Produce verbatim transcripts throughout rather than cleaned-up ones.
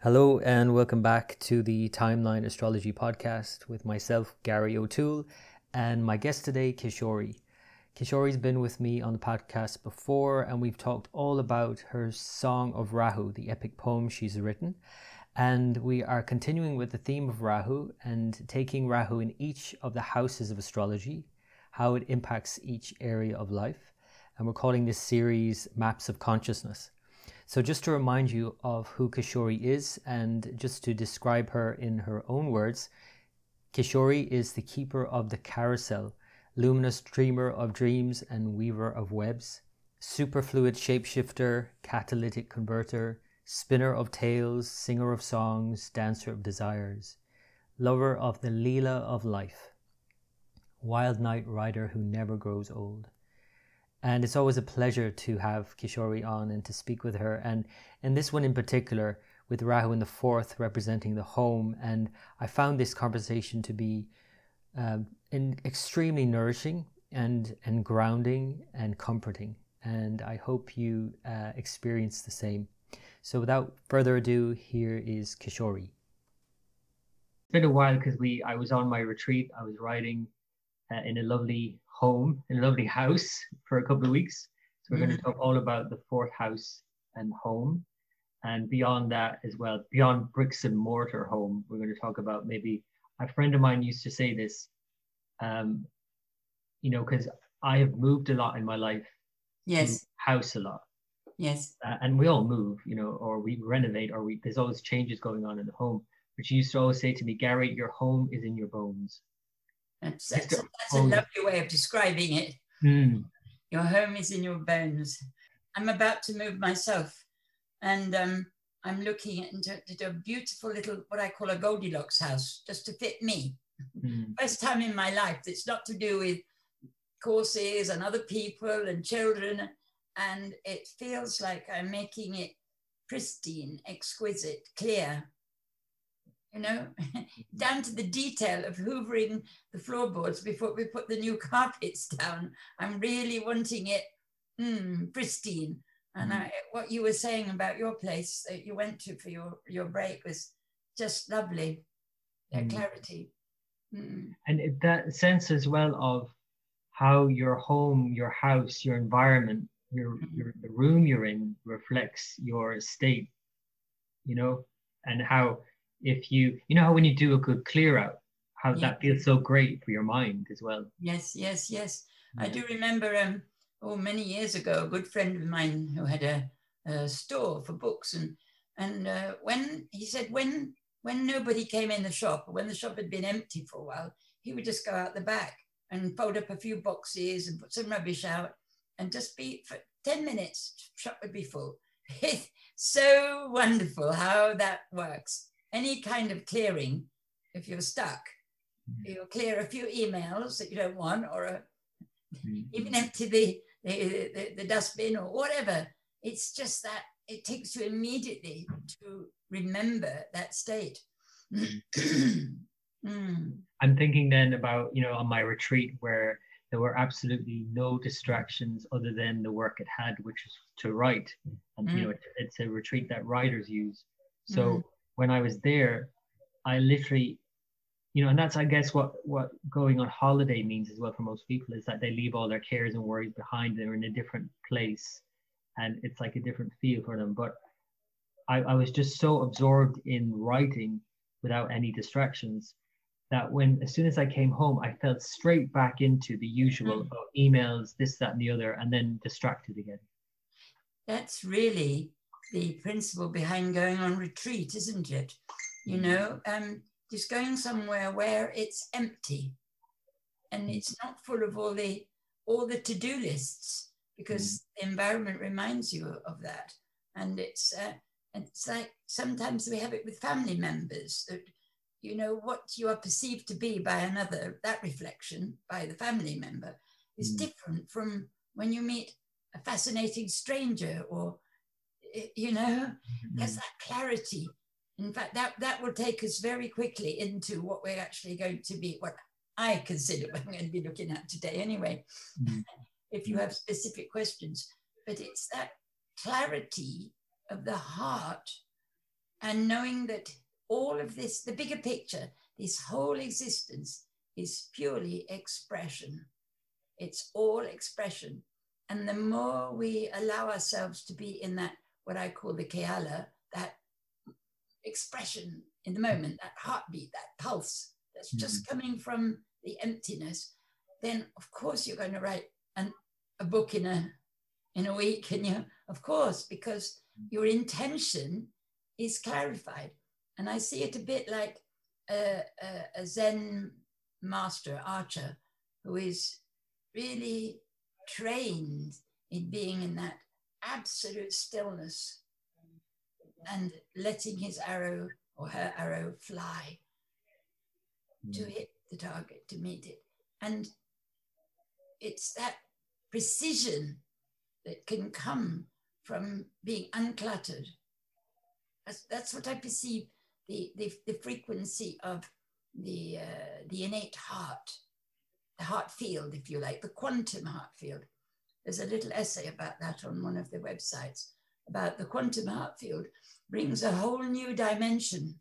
Hello and welcome back to the Timeline Astrology Podcast with myself, Gary O'Toole, and my guest today, Kishori. Kishori's been with me on the podcast before, and we've talked all about her Song of Rahu, the epic poem she's written. And we are continuing with the theme of Rahu and taking Rahu in each of the houses of astrology, how it impacts each area of life. And we're calling this series Maps of Consciousness. So just to remind you of who Kishori is and just to describe her in her own words, Kishori is the keeper of the carousel, luminous dreamer of dreams and weaver of webs, superfluid shapeshifter, catalytic converter, spinner of tales, singer of songs, dancer of desires, lover of the Leela of life, wild night rider who never grows old. And it's always a pleasure to have Kishori on and to speak with her. And in this one in particular, with Rahu in the fourth representing the home. And I found this conversation to be uh, in extremely nourishing and, and grounding and comforting. And I hope you uh, experience the same. So without further ado, here is Kishori. It's been a while because we I was on my retreat. I was writing uh, in a lovely home, in a lovely house for a couple of weeks. So we're mm-hmm. going to talk all about the fourth house and home. And beyond that as well, beyond bricks and mortar home, we're going to talk about maybe, a friend of mine used to say this, um, you know, because I have moved a lot in my life. Yes. House a lot. Yes. Uh, and we all move, you know, or we renovate, or we, there's always changes going on in the home. But she used to always say to me, Gary, your home is in your bones. That's, that's, a, that's a lovely way of describing it. Mm. Your home is in your bones. I'm about to move myself, and um, I'm looking into, into a beautiful little, what I call a Goldilocks house, just to fit me. Mm. First time in my life. It's not to do with courses and other people and children, and it feels like I'm making it pristine, exquisite, clear. You know, down to the detail of hoovering the floorboards before we put the new carpets down. I'm really wanting it mm, pristine. And I, what you were saying about your place that you went to for your, your break was just lovely, that mm. clarity. Mm. And it, that sense as well of how your home, your house, your environment, your, mm. your the room you're in reflects your state, you know, and how if you, you know how when you do a good clear out, how yeah. that feels so great for your mind as well. Yes, yes, yes. Yeah. I do remember, um, oh, many years ago, a good friend of mine who had a, a store for books, and and uh, when he said when when nobody came in the shop, or when the shop had been empty for a while, he would just go out the back and fold up a few boxes and put some rubbish out, and just be for ten minutes, shop would be full. It's so wonderful how that works. Any kind of clearing, if you're stuck, mm-hmm. you'll clear a few emails that you don't want, or a, mm-hmm. even empty the, the, the, the dustbin or whatever. It's just that it takes you immediately to remember that state. mm. I'm thinking then about, you know, on my retreat where there were absolutely no distractions other than the work it had, which is to write. And, mm. you know, it, it's a retreat that writers use. So mm. when I was there, I literally, you know, and that's, I guess, what, what going on holiday means as well for most people, is that they leave all their cares and worries behind. They're in a different place and it's like a different feel for them. But I, I was just so absorbed in writing without any distractions that when, as soon as I came home, I fell straight back into the usual mm. oh, emails, this, that, and the other, and then distracted again. That's really the principle behind going on retreat, isn't it? You know, um, just going somewhere where it's empty and it's not full of all the all the to-do lists, because mm. the environment reminds you of that. And it's uh, it's like sometimes we have it with family members that, you know, what you are perceived to be by another, that reflection by the family member is mm. different from when you meet a fascinating stranger, or you know, mm-hmm. there's that clarity. In fact, that, that will take us very quickly into what we're actually going to be, what I consider what I'm going to be looking at today anyway, mm-hmm. if you have specific questions. But it's that clarity of the heart and knowing that all of this, the bigger picture, this whole existence is purely expression. It's all expression. And the more we allow ourselves to be in that, what I call the Keala, that expression in the moment, that heartbeat, that pulse that's mm-hmm. just coming from the emptiness, then of course you're going to write an, a book in a in a week, and you, of course, because your intention is clarified. And I see it a bit like a, a, a Zen master, archer, who is really trained in being in that absolute stillness and letting his arrow or her arrow fly mm. to hit the target, to meet it. And it's that precision that can come from being uncluttered. That's, that's what I perceive the, the, the frequency of the, uh, the innate heart, the heart field, if you like, the quantum heart field. There's a little essay about that on one of the websites, about the quantum heart field brings a whole new dimension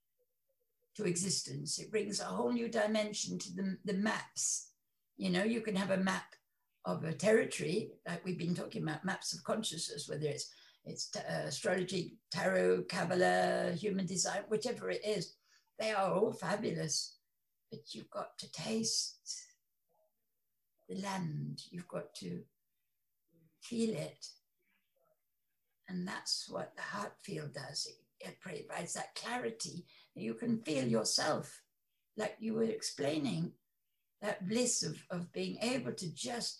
to existence. It brings a whole new dimension to the, the maps. You know, you can have a map of a territory, like we've been talking about, maps of consciousness, whether it's it's uh, astrology, tarot, Kabbalah, human design, whichever it is, they are all fabulous. But you've got to taste the land, you've got to feel it. And that's what the heart field does. It, it provides that clarity that you can feel yourself, like you were explaining, that bliss of, of being able to just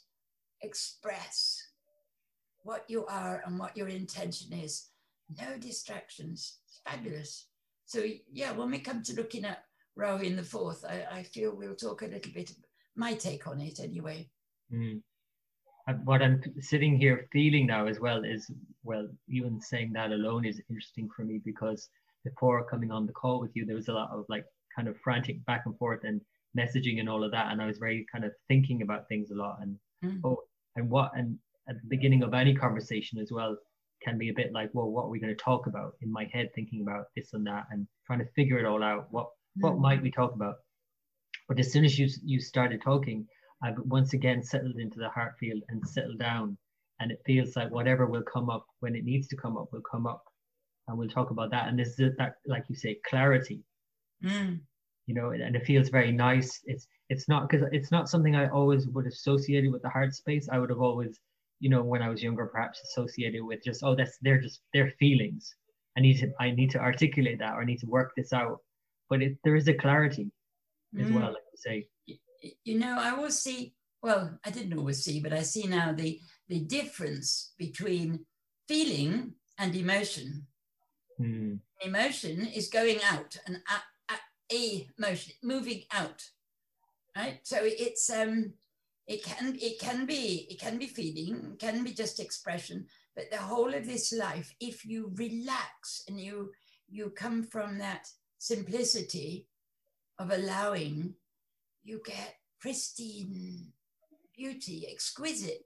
express what you are and what your intention is. No distractions. It's fabulous. So yeah, when we come to looking at Rahu in the fourth, I, I feel we'll talk a little bit, my take on it anyway. Mm. What I'm sitting here feeling now as well is, well, even saying that alone is interesting for me, because before coming on the call with you, there was a lot of like kind of frantic back and forth and messaging and all of that. And I was very kind of thinking about things a lot, and mm. oh, and what, and at the beginning of any conversation as well can be a bit like, well, what are we going to talk about? In my head, thinking about this and that and trying to figure it all out. What, mm. what might we talk about? But as soon as you, you started talking, I've once again settled into the heart field and settled down. And it feels like whatever will come up when it needs to come up will come up. And we'll talk about that. And this is that, like you say, clarity. Mm. You know, and it feels very nice. It's it's not, because it's not something I always would associate it with the heart space. I would have always, you know, when I was younger, perhaps associated with just, oh, that's, they're just, their feelings. I need to, I need to articulate that, or I need to work this out. But it, there is a clarity as mm. well, like you say. You know, I always see, well, I didn't always see, but I see now the, the difference between feeling and emotion. Mm. Emotion is going out, and a, a, a motion, moving out, right? So it's, um, it can, it can be, it can be feeling, it can be just expression, but the whole of this life, if you relax and you, you come from that simplicity of allowing, you get pristine beauty, exquisite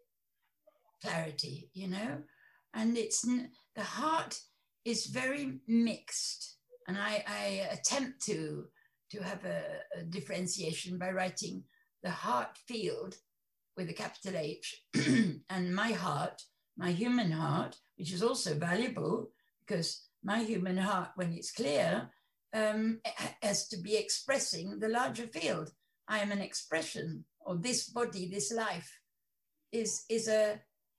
clarity, you know? And it's, the heart is very mixed. And I, I attempt to, to have a, a differentiation by writing the heart field with a capital H and my heart, my human heart, which is also valuable because my human heart, when it's clear, um, has to be expressing the larger field. I am an expression, or this body, this life is, is a,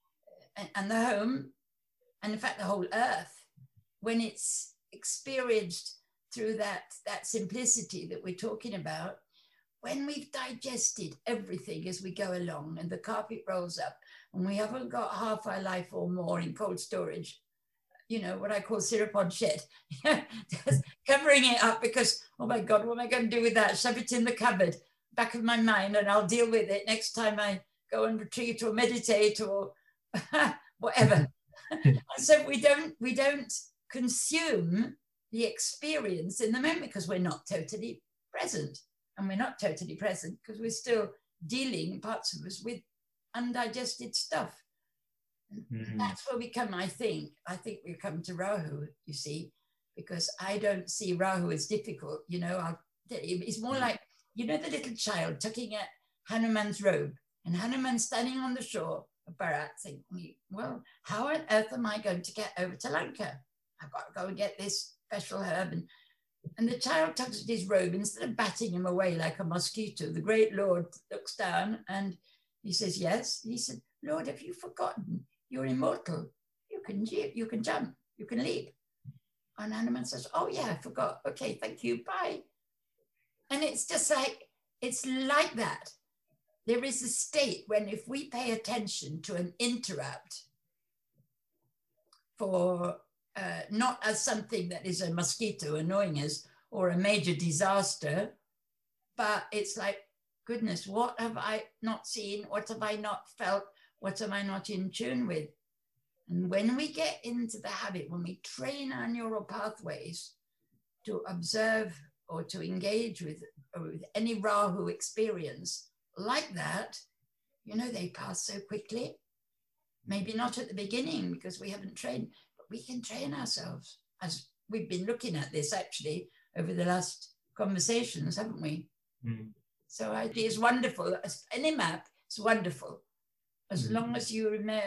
and the home, and in fact the whole earth, when it's experienced through that, that simplicity that we're talking about, when we've digested everything as we go along and the carpet rolls up and we haven't got half our life or more in cold storage, you know, what I call syrup on shit, just covering it up because, oh my God, what am I going to do with that? Shove it in the cupboard, back of my mind, and I'll deal with it next time I go and retreat or meditate or whatever. So we don't, we don't consume the experience in the moment because we're not totally present. And we're not totally present because we're still dealing, parts of us, with undigested stuff. Mm-hmm. That's where we come, I think. I think we come to Rahu, you see. because I don't see Rahu as difficult. You know, I'll tell you, it's more like, you know, the little child tucking at Hanuman's robe, and Hanuman standing on the shore of Bharat thinking, well, how on earth am I going to get over to Lanka? I've got to go and get this special herb. And, and the child tugs at his robe, instead of batting him away like a mosquito, the great Lord looks down and he says, yes. He said, Lord, have you forgotten? You're immortal. You can, you can jump, you can leap. And Hanuman says, oh yeah, I forgot. Okay, thank you, bye. And it's just like, it's like that. There is a state when if we pay attention to an interrupt for uh, not as something that is a mosquito annoying us or a major disaster, but it's like, goodness, what have I not seen? What have I not felt? What am I not in tune with? And when we get into the habit, when we train our neural pathways to observe or to engage with, or with any Rahu experience like that, you know, they pass so quickly. Maybe not at the beginning because we haven't trained, but we can train ourselves, as we've been looking at this actually over the last conversations, haven't we? Mm. So it is wonderful. Any map is wonderful. As mm. long as you remember,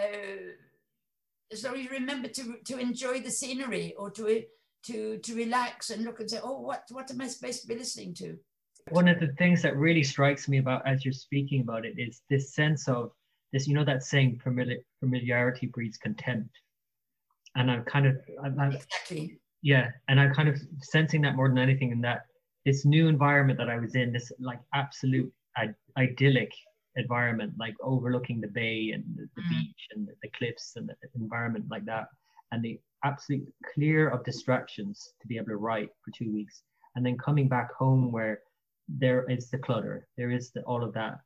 as long as you remember to, to enjoy the scenery or to, to, to relax and look and say, oh, what, what am I supposed to be listening to? One of the things that really strikes me about, as you're speaking about it, is this sense of this, you know, that saying, familiar, familiarity breeds contempt. And I'm kind of, I'm, I'm, exactly. Yeah. And I'm kind of sensing that more than anything in that this new environment that I was in, this like absolute I- idyllic environment, like overlooking the bay and the, the mm. beach and the, the cliffs and the environment like that. And the absolute clear of distractions to be able to write for two weeks. And then coming back home where there is the clutter, there is the, all of that.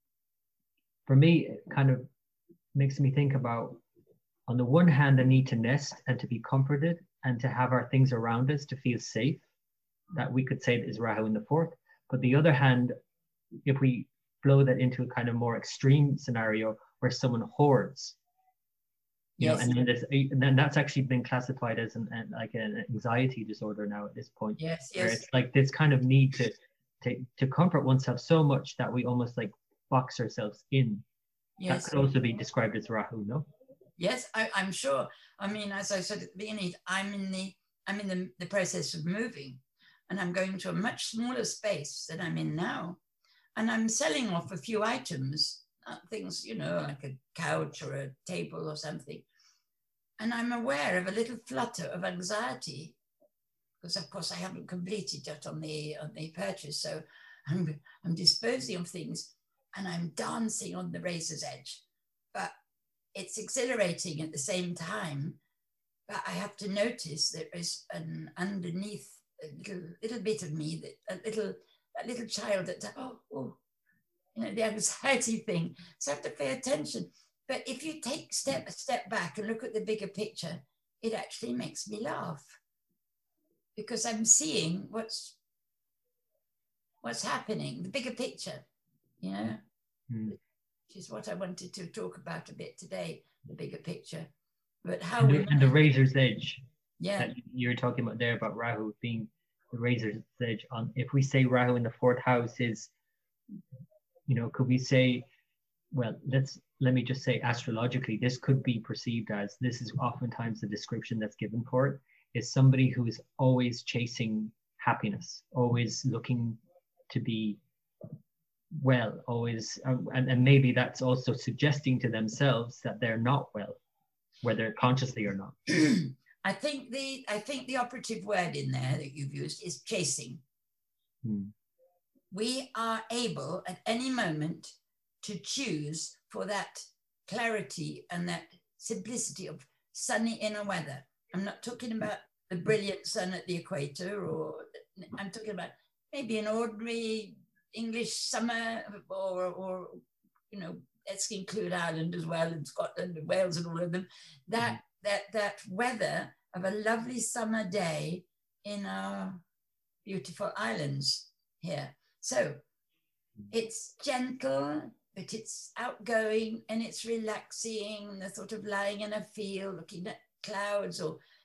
For me, it kind of makes me think about, on the one hand, the need to nest and to be comforted and to have our things around us to feel safe, that we could say is Rahu in the fourth. But the other hand, if we blow that into a kind of more extreme scenario where someone hoards, you yes. know, and then, there's, and then that's actually been classified as an, an like an anxiety disorder now at this point. Yes, where yes. It's like this kind of need to, to to comfort oneself so much that we almost like box ourselves in. Yes. That could also be described as Rahu, no? Yes, I, I'm sure. I mean, as I said at the beginning, I'm in the I'm in the, the process of moving, and I'm going to a much smaller space than I'm in now, and I'm selling off a few items, uh, things, you know, like a couch or a table or something, and I'm aware of a little flutter of anxiety because, of course, I haven't completed yet on the on the purchase, so I'm I'm disposing of things, and I'm dancing on the razor's edge, but it's exhilarating at the same time. But I have to notice there is an underneath a little little bit of me, that a little a little child that oh, oh you know, the anxiety thing. So I have to pay attention. But if you take step a step back and look at the bigger picture, it actually makes me laugh because I'm seeing what's what's happening, the bigger picture, you know. Mm. Which is what I wanted to talk about a bit today, the bigger picture. But how and the, we and the razor's edge. Yeah. That you're talking about there about Rahu being the razor's edge on. If we say Rahu in the fourth house is, you know, could we say, well, let's let me just say astrologically, this could be perceived as, this is oftentimes the description that's given for it, is somebody who is always chasing happiness, always looking to be well, always, um, and, and maybe that's also suggesting to themselves that they're not well, whether consciously or not. I think the I think the operative word in there that you've used is chasing. Hmm. We are able at any moment to choose for that clarity and that simplicity of sunny inner weather. I'm not talking about the brilliant sun at the equator, or I'm talking about maybe an ordinary English summer, or, or you know, let's include Ireland as well, and Scotland and Wales and all of them, that, mm-hmm. that, that weather of a lovely summer day in our beautiful islands here. So it's gentle, but it's outgoing and it's relaxing, the sort of lying in a field, looking at clouds or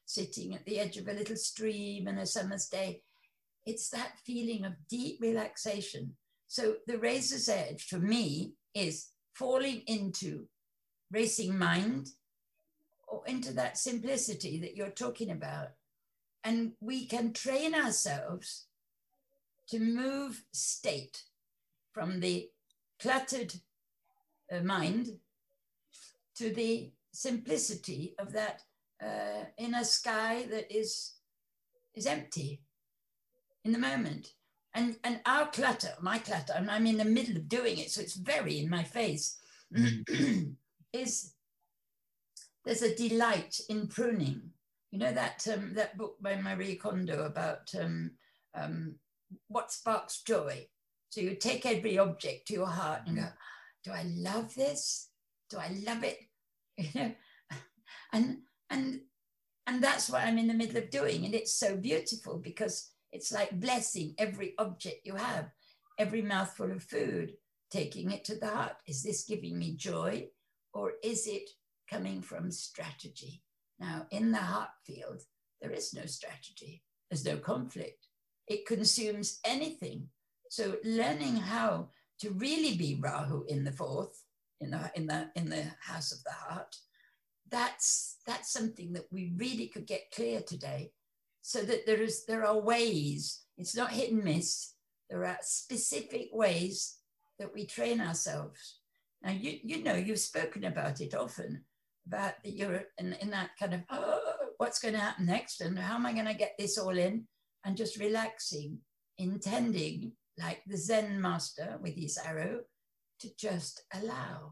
sitting at the edge of a little stream in a summer's day. It's that feeling of deep relaxation. So the razor's edge for me is falling into racing mind or into that simplicity that you're talking about. And we can train ourselves to move state from the cluttered uh, mind to the simplicity of that uh, inner sky that is, is empty in the moment. And, and our clutter, my clutter, and I'm in the middle of doing it, so it's very in my face, mm. is there's a delight in pruning. You know that um, that book by Marie Kondo about um, um, what sparks joy? So you take every object to your heart and go, do I love this? Do I love it? You know, and and and that's what I'm in the middle of doing, and it's so beautiful because it's like blessing every object you have, every mouthful of food, taking it to the heart. Is this giving me joy, or is it coming from strategy? Now, in the heart field, there is no strategy. There's no conflict. It consumes anything. So learning how to really be Rahu in the fourth, in the in the in the house of the heart, that's that's something that we really could get clear today, so that there is there are ways. It's not hit and miss. There are specific ways that we train ourselves. Now you you know you've spoken about it often, about that you're in, in that kind of oh, what's going to happen next, and how am I going to get this all in, and just relaxing, intending like the Zen master with his arrow to just allow.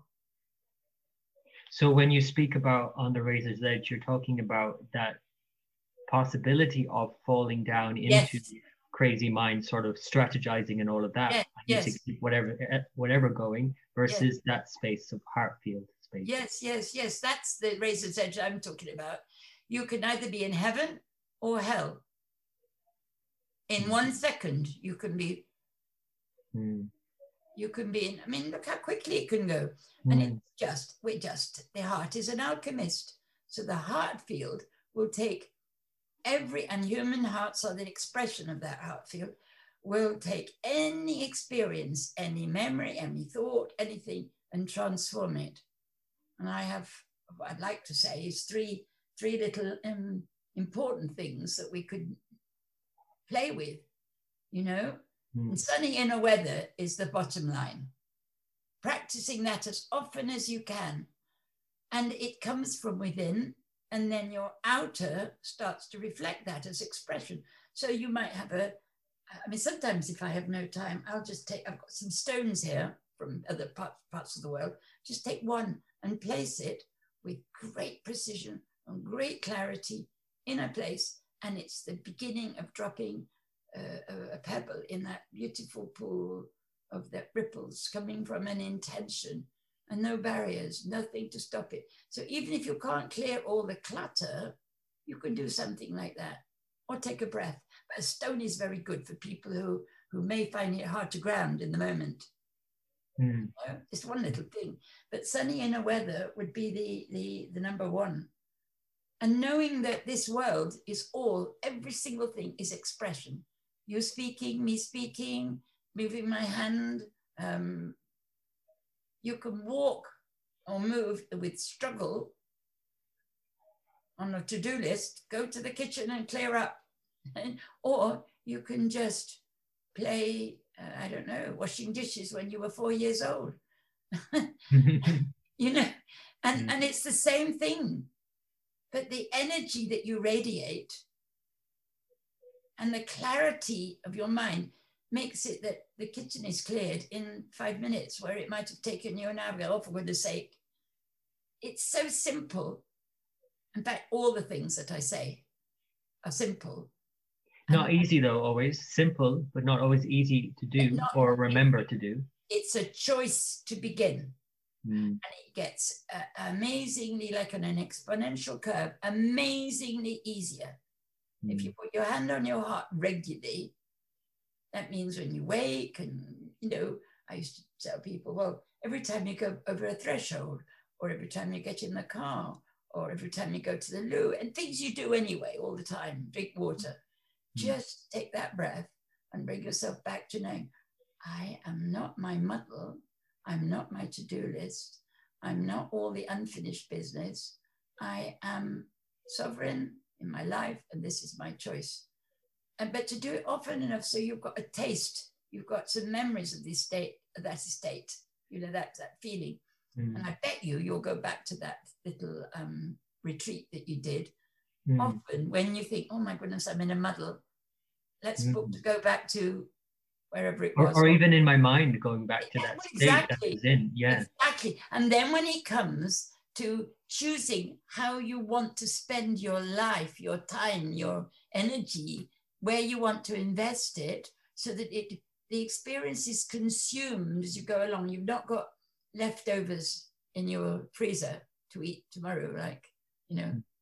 So when you speak about on the razor's edge, you're talking about that possibility of falling down into yes. crazy mind, sort of strategizing and all of that, yes. and yes. to keep whatever whatever going, versus yes. that space of heart field space. Yes, yes, yes. That's the razor's edge I'm talking about. You can either be in heaven or hell. In mm. one second, you can be. Mm. You can be in. I mean, look how quickly it can go. Mm. And it's just, we're just, the heart is an alchemist. So the heart field will take every, and human hearts are the expression of that heart field, will take any experience, any memory, any thought, anything, and transform it. And I have, what I'd like to say is three, three little um, important things that we could play with, you know? Mm. And sunny inner weather is the bottom line. Practicing that as often as you can. And it comes from within, and then your outer starts to reflect that as expression. So you might have a, I mean, sometimes if I have no time, I'll just take, I've got some stones here from other parts, parts of the world, just take one and place it with great precision and great clarity in a place. And it's the beginning of dropping uh, a, a pebble in that beautiful pool of the ripples coming from an intention, and no barriers, nothing to stop it. So even if you can't clear all the clutter, you can do something like that, or take a breath. But a stone is very good for people who, who may find it hard to ground in the moment. Mm. You know, it's one little thing, but sunny inner weather would be the, the, the number one. And knowing that this world is all, every single thing is expression. You speaking, me speaking, moving my hand. Um, you can walk or move with struggle on a to-do list, go to the kitchen and clear up. Or you can just play, uh, I don't know, washing dishes when you were four years old. You know, and, and it's the same thing. But the energy that you radiate and the clarity of your mind makes it that the kitchen is cleared in five minutes, where it might have taken you an hour. Oh, for goodness sake. It's so simple. In fact, all the things that I say are simple. Not and easy though, always. Simple, but not always easy to do or remember to do. It's a choice to begin. Mm. And it gets uh, amazingly, like on an exponential curve, amazingly easier. Mm. If you put your hand on your heart regularly, that means when you wake, and, you know, I used to tell people, well, every time you go over a threshold, or every time you get in the car, or every time you go to the loo, and things you do anyway all the time, drink water, mm-hmm. just take that breath and bring yourself back to knowing, I am not my muddle, I'm not my to-do list, I'm not all the unfinished business, I am sovereign in my life, and this is my choice. And but to do it often enough so you've got a taste, you've got some memories of this state, of that estate, you know, that, that feeling. Mm. And I bet you, you'll go back to that little um, retreat that you did. Mm. Often when you think, oh my goodness, I'm in a muddle, let's mm. book to go back to wherever it was. Or, or even in my mind, going back to that exactly. state that was in, yeah. Exactly. And then when it comes to choosing how you want to spend your life, your time, your energy, where you want to invest it, so that it the experience is consumed as you go along. You've not got leftovers in your freezer to eat tomorrow, like, you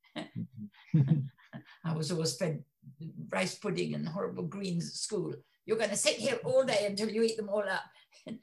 know. I was always fed rice pudding and horrible greens at school. You're going to sit here all day until you eat them all up.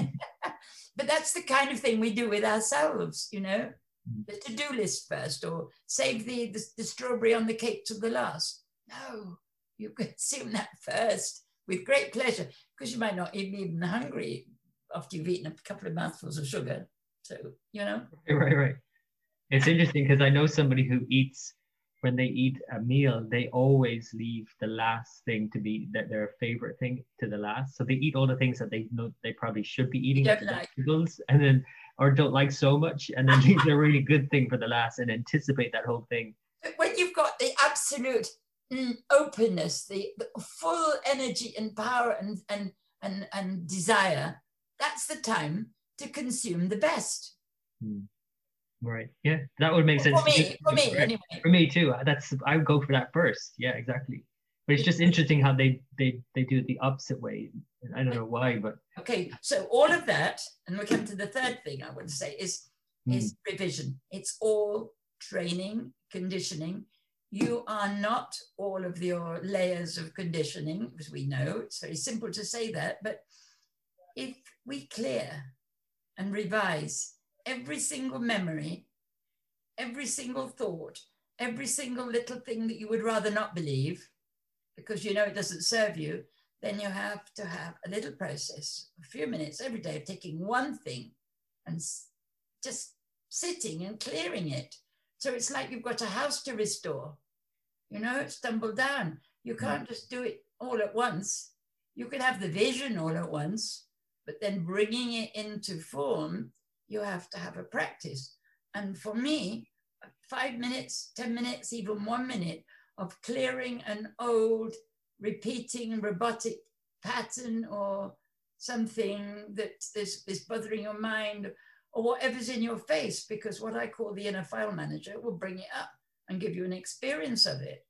But that's the kind of thing we do with ourselves, you know. The to-do list first, or save the, the, the strawberry on the cake to the last. No, you consume that first with great pleasure, because you might not even be even hungry after you've eaten a couple of mouthfuls of sugar. So, you know. Right, right. It's interesting because I know somebody who eats, when they eat a meal, they always leave the last thing to be that their favorite thing to the last. So they eat all the things that they know they probably should be eating, like the vegetables, and then or don't like so much, and then leave the really good thing for the last and anticipate that whole thing. But when you've got the absolute mm, openness, the, the full energy and power and, and and and desire, that's the time to consume the best. Hmm. Right. Yeah, that would make sense. For me, for me, anyway. For me too. That's I would go for that first. Yeah, exactly. But it's just interesting how they they they do it the opposite way. I don't know why, but okay. So all of that, and we come to the third thing I want to say is mm. is revision. It's all training, conditioning. You are not all of your layers of conditioning, as we know. It's very simple to say that, but if we clear and revise every single memory, every single thought, every single little thing that you would rather not believe, because you know it doesn't serve you, then you have to have a little process, a few minutes every day of taking one thing and just sitting and clearing it. So it's like you've got a house to restore, you know, it's tumbled down. You can't just do it all at once. You can have the vision all at once, but then bringing it into form, you have to have a practice. And for me, five minutes, ten minutes, even one minute of clearing an old, repeating robotic pattern or something that is, is bothering your mind or whatever's in your face, because what I call the inner file manager will bring it up and give you an experience of it.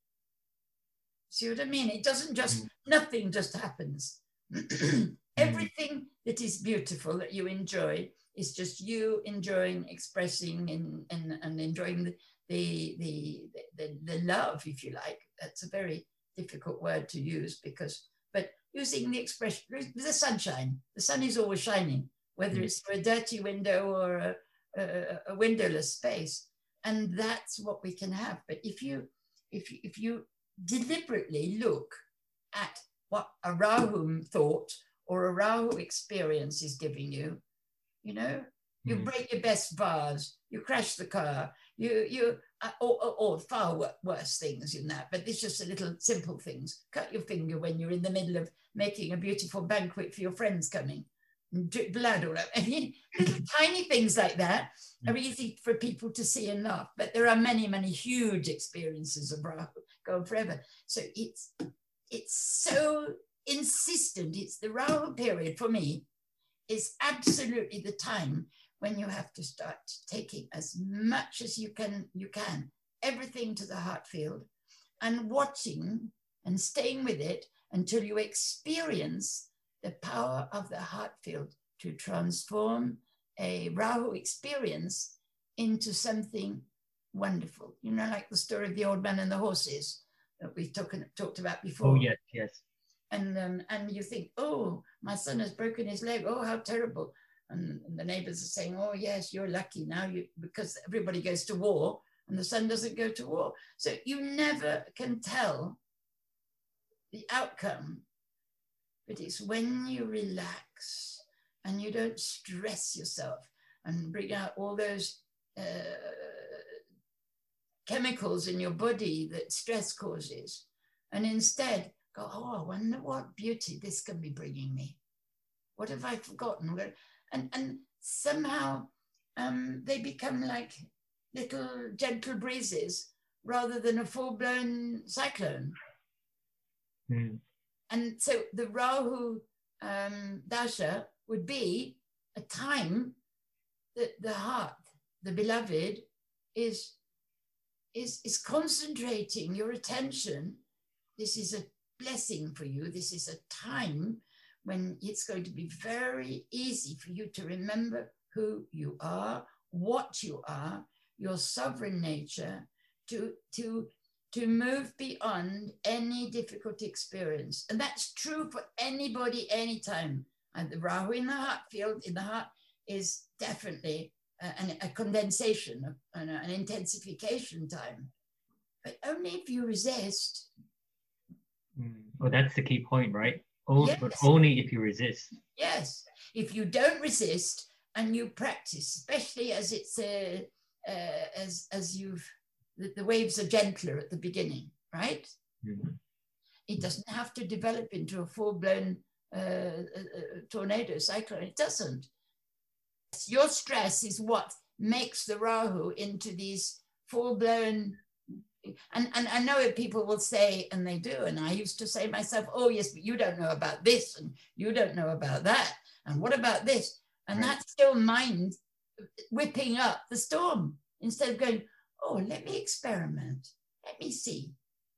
See what I mean? It doesn't just, mm. nothing just happens. Everything that is beautiful that you enjoy is just you enjoying, expressing, and, and, and enjoying the, the, the, the, the love, if you like. That's a very difficult word to use because, but using the expression, the sunshine, the sun is always shining, whether it's through a dirty window or a, a, a windowless space. And that's what we can have. But if you, if you, if you deliberately look at what a Rahu thought or a Rahu experience is giving you, you know, you mm. break your best vase, you crash the car, you, you, uh, or, or, or far worse things in that, but it's just a little simple things. Cut your finger when you're in the middle of making a beautiful banquet for your friends coming, and drip blood all over. I mean, little tiny things like that are easy for people to see and laugh, but there are many, many huge experiences of Rahu going forever. So it's, it's so insistent. It's the Rahu period for me is absolutely the time when you have to start taking as much as you can, you can, everything to the heart field and watching and staying with it until you experience the power of the heart field to transform a Rahu experience into something wonderful. You know, like the story of the old man and the horses that we've talk, talked about before. Oh, yes, yes. And, um, and you think, oh, my son has broken his leg. Oh, how terrible. And, and the neighbors are saying, oh, yes, you're lucky now you, because everybody goes to war and the sun doesn't go to war. So you never can tell the outcome, but it's when you relax and you don't stress yourself and bring out all those uh, chemicals in your body that stress causes, and instead go, oh, I wonder what beauty this can be bringing me. What have I forgotten? And, and somehow um, they become like little gentle breezes rather than a full-blown cyclone. Mm. And so the Rahu um, Dasha would be a time that the heart, the beloved, is, is, is concentrating your attention. This is a blessing for you. This is a time when it's going to be very easy for you to remember who you are, what you are, your sovereign nature, to, to, to move beyond any difficult experience. And that's true for anybody, anytime. And the Rahu in the heart field, in the heart, is definitely a, a condensation, an, an intensification time. But only if you resist. Mm. Well, that's the key point, right? O- Yes. But only if you resist. Yes. If you don't resist and you practice, especially as it's uh, uh, as as you've the, the waves are gentler at the beginning, right? Mm-hmm. It doesn't have to develop into a full-blown uh, uh, tornado cyclone. It doesn't. Your stress is what makes the Rahu into these full-blown. And, and I know people will say, and they do, and I used to say myself, oh, yes, but you don't know about this, and you don't know about that, and what about this? And Right. that's still mind whipping up the storm instead of going, oh, let me experiment. Let me see.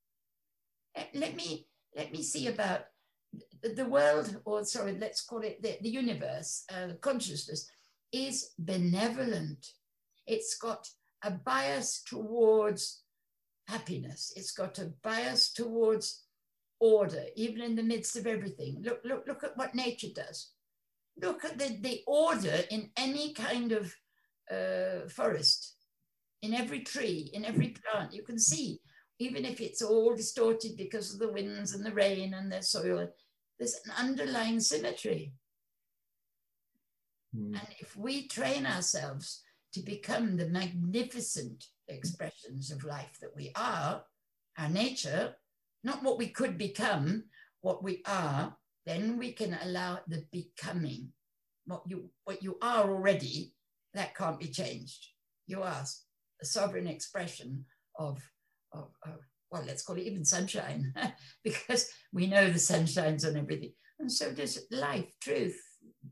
Let, let me let me see about the world, or sorry, let's call it the, the universe, uh, consciousness is benevolent. It's got a bias towards happiness. It's got a bias towards order, even in the midst of everything. Look, look, look at what nature does. Look at the, the order in any kind of uh, forest, in every tree, in every plant. You can see, even if it's all distorted because of the winds and the rain and the soil, there's an underlying symmetry. Mm. And if we train ourselves to become the magnificent expressions of life that we are, our nature, not what we could become, what we are, then we can allow the becoming. What you, what you are already, that can't be changed. You are a sovereign expression of, of, of well, let's call it even sunshine, because we know the sun shines on everything. And so does life, truth,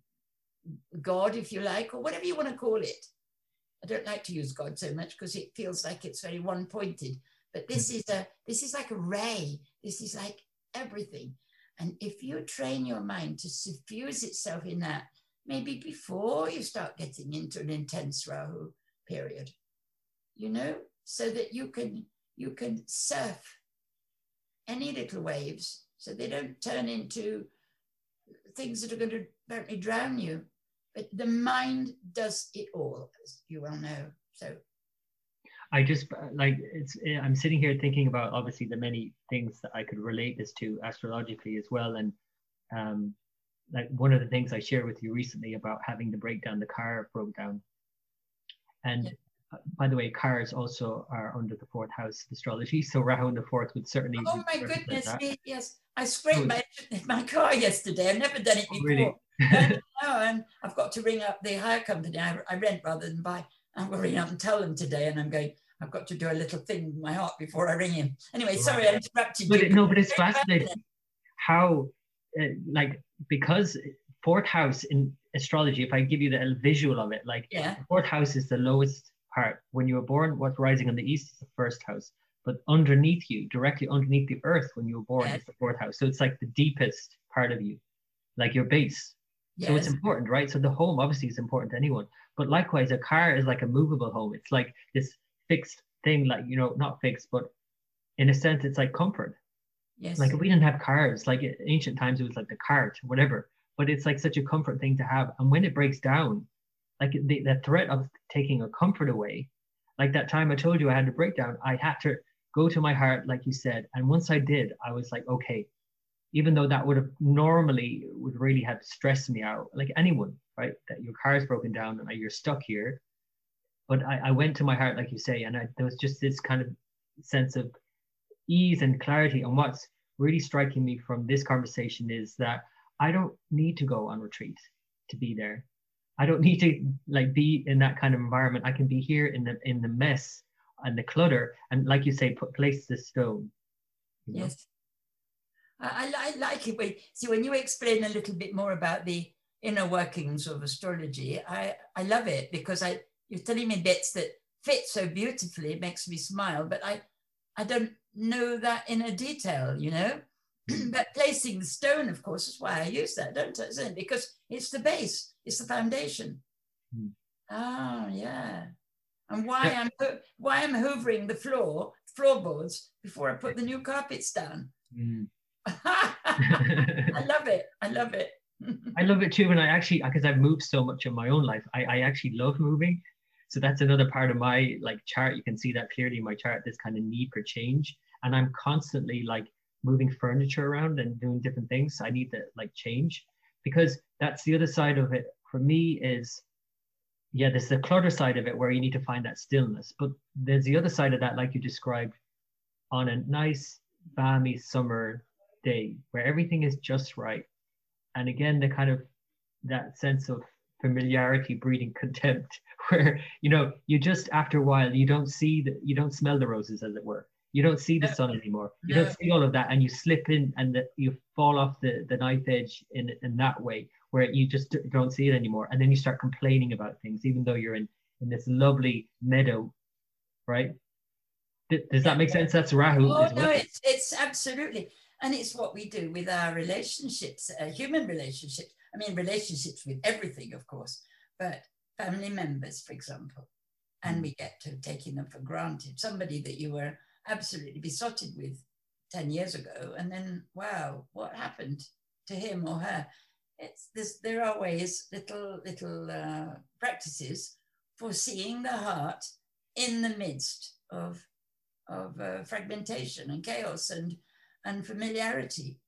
God, if you like, or whatever you want to call it. I don't like to use God so much because it feels like it's very one-pointed. But this is a this is like a ray. This is like everything. And if you train your mind to suffuse itself in that, maybe before you start getting into an intense Rahu period, you know, so that you can you can surf any little waves so they don't turn into things that are going to apparently drown you. But the mind does it all, as you well know. So I just like it's I'm sitting here thinking about obviously the many things that I could relate this to astrologically as well. And um like one of the things I shared with you recently about having to break down the car broke down. And yeah. By the way, cars also are under the fourth house astrology. So Rahu in the fourth would certainly. Oh my goodness, me, yes. I scraped my my car yesterday. I've never done it before. Really? and, no, and I've got to ring up the hire company. I, I rent rather than buy. I'm going to ring up and tell them today. And I'm going, I've got to do a little thing with my heart before I ring him. Anyway, right. Sorry I interrupted but you. It, no, but it's fascinating how, uh, like, because fourth house in astrology, if I give you the visual of it, like yeah. the fourth house is the lowest part. When you were born, what's rising on the east is the first house. But underneath you, directly underneath the earth when you were born, yes. is the fourth house. So it's like the deepest part of you, like your base. Yes. So it's important, right? So the home obviously is important to anyone. But likewise, a car is like a movable home. It's like this fixed thing, like, you know, not fixed, but in a sense, it's like comfort. Yes. Like if we didn't have cars, like in ancient times, it was like the cart, whatever. But it's like such a comfort thing to have. And when it breaks down, like the, the threat of taking a comfort away, like that time I told you I had a breakdown, I had to go to my heart, like you said. And once I did, I was like, okay, even though that would have normally would really have stressed me out, like anyone, right? That your car is broken down and you're stuck here. But I, I went to my heart, like you say, and I, there was just this kind of sense of ease and clarity. And what's really striking me from this conversation is that I don't need to go on retreat to be there. I don't need to like be in that kind of environment. I can be here in the in the mess and the clutter, and like you say, put place the stone. You know? Yes, I, I like it. When, see, when you explain a little bit more about the inner workings of astrology, I I love it, because I you're telling me bits that fit so beautifully. It makes me smile, but I I don't know that in a detail, you know. But placing the stone, of course, is why I use that, don't I? Isn't it? Because it's the base, it's the foundation. Mm. Oh, yeah. And why I'm why I'm hoovering the floor, floorboards before I put the new carpets down. Mm. I love it. I love it. I love it too. And I actually, because I've moved so much in my own life, I, I actually love moving. So that's another part of my like chart. You can see that clearly in my chart, this kind of need for change. And I'm constantly like moving furniture around and doing different things. I need to like change, because that's the other side of it for me is, yeah, there's the clutter side of it where you need to find that stillness. But there's the other side of that, like you described, on a nice, balmy summer day where everything is just right. And again, the kind of that sense of familiarity breeding contempt, where, you know, you just after a while, you don't see the, you don't smell the roses, as it were. You don't see the sun anymore. You no. don't see all of that, and you slip in and the, you fall off the, the knife edge in, in that way, where you just don't see it anymore. And then you start complaining about things, even though you're in, in this lovely meadow, right? Does yeah. that make sense? That's Rahu. Oh, no, it's, it's absolutely. And it's what we do with our relationships, uh, human relationships. I mean, relationships with everything, of course, but family members, for example. And we get to taking them for granted. Somebody that you were absolutely besotted with ten years ago, and then, wow, what happened to him or her? It's this, there are ways, little, little uh, practices for seeing the heart in the midst of, of uh, fragmentation and chaos and, and familiarity,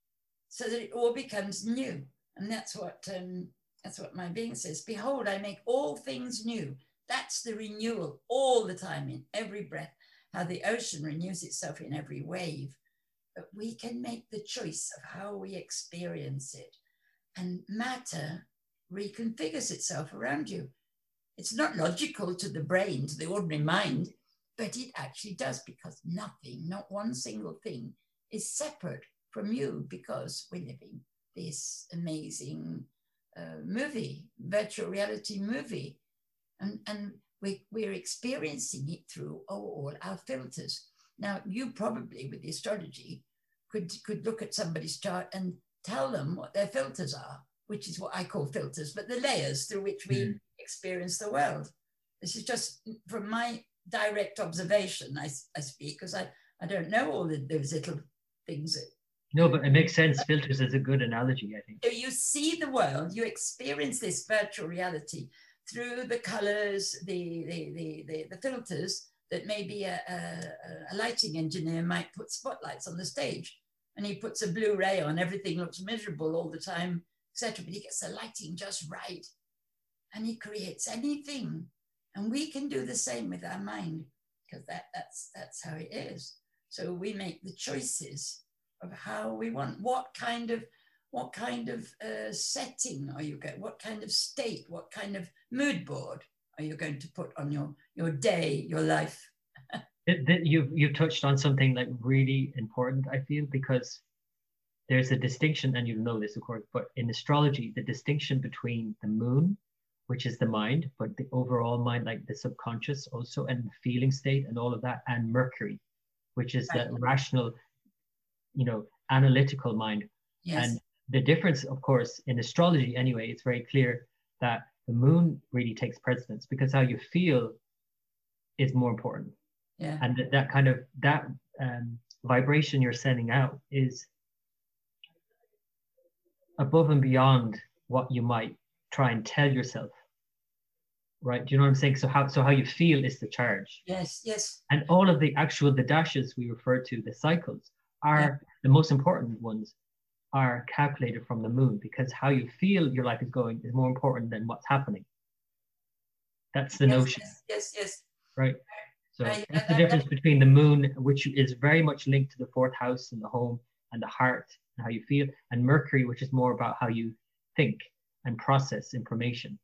so that it all becomes new. And that's what, um, that's what my being says. Behold, I make all things new. That's the renewal all the time, in every breath, how the ocean renews itself in every wave. But we can make the choice of how we experience it. And matter reconfigures itself around you. It's not logical to the brain, to the ordinary mind, but it actually does, because nothing, not one single thing, is separate from you, because we're living this amazing uh, movie, virtual reality movie. And, and we, we're experiencing it through oh, all our filters. Now, you probably, with the astrology, could, could look at somebody's chart and tell them what their filters are, which is what I call filters, but the layers through which we mm. experience the world. This is just from my direct observation, I, I speak, because I, I don't know all of those little things. That, no, but it makes sense. Filters is a good analogy, I think. So you see the world, you experience this virtual reality through the colors, the, the, the, the, the filters that maybe a, a, a lighting engineer might put spotlights on the stage. And he puts a blue ray on, everything looks miserable all the time, et cetera. But he gets the lighting just right. And he creates anything. And we can do the same with our mind, because that, that's, that's how it is. So we make the choices of how we want, what kind of, what kind of uh, setting are you going, what kind of state, what kind of mood board are you going to put on your, your day, your life? it, it, you've, you've touched on something like really important, I feel, because there's a distinction, and you know this, of course, but in astrology, the distinction between the moon, which is the mind, but the overall mind, like the subconscious also, and the feeling state and all of that, and Mercury, which is right. the rational, you know, analytical mind. Yes. And the difference, of course, in astrology anyway, it's very clear that the moon really takes precedence, because how you feel is more important. Yeah. And that, that kind of, that um, vibration you're sending out is above and beyond what you might try and tell yourself. right? Do you know what I'm saying? So how so how you feel is the charge. Yes, yes. And all of the actual the dashes we refer to, the cycles, are yeah. the most important ones are calculated from the moon, because how you feel your life is going is more important than what's happening. That's the yes, notion. Yes, yes, yes. Right. So I, that's I, the I, difference I, between the moon, which is very much linked to the fourth house and the home and the heart and how you feel, and Mercury, which is more about how you think and process information.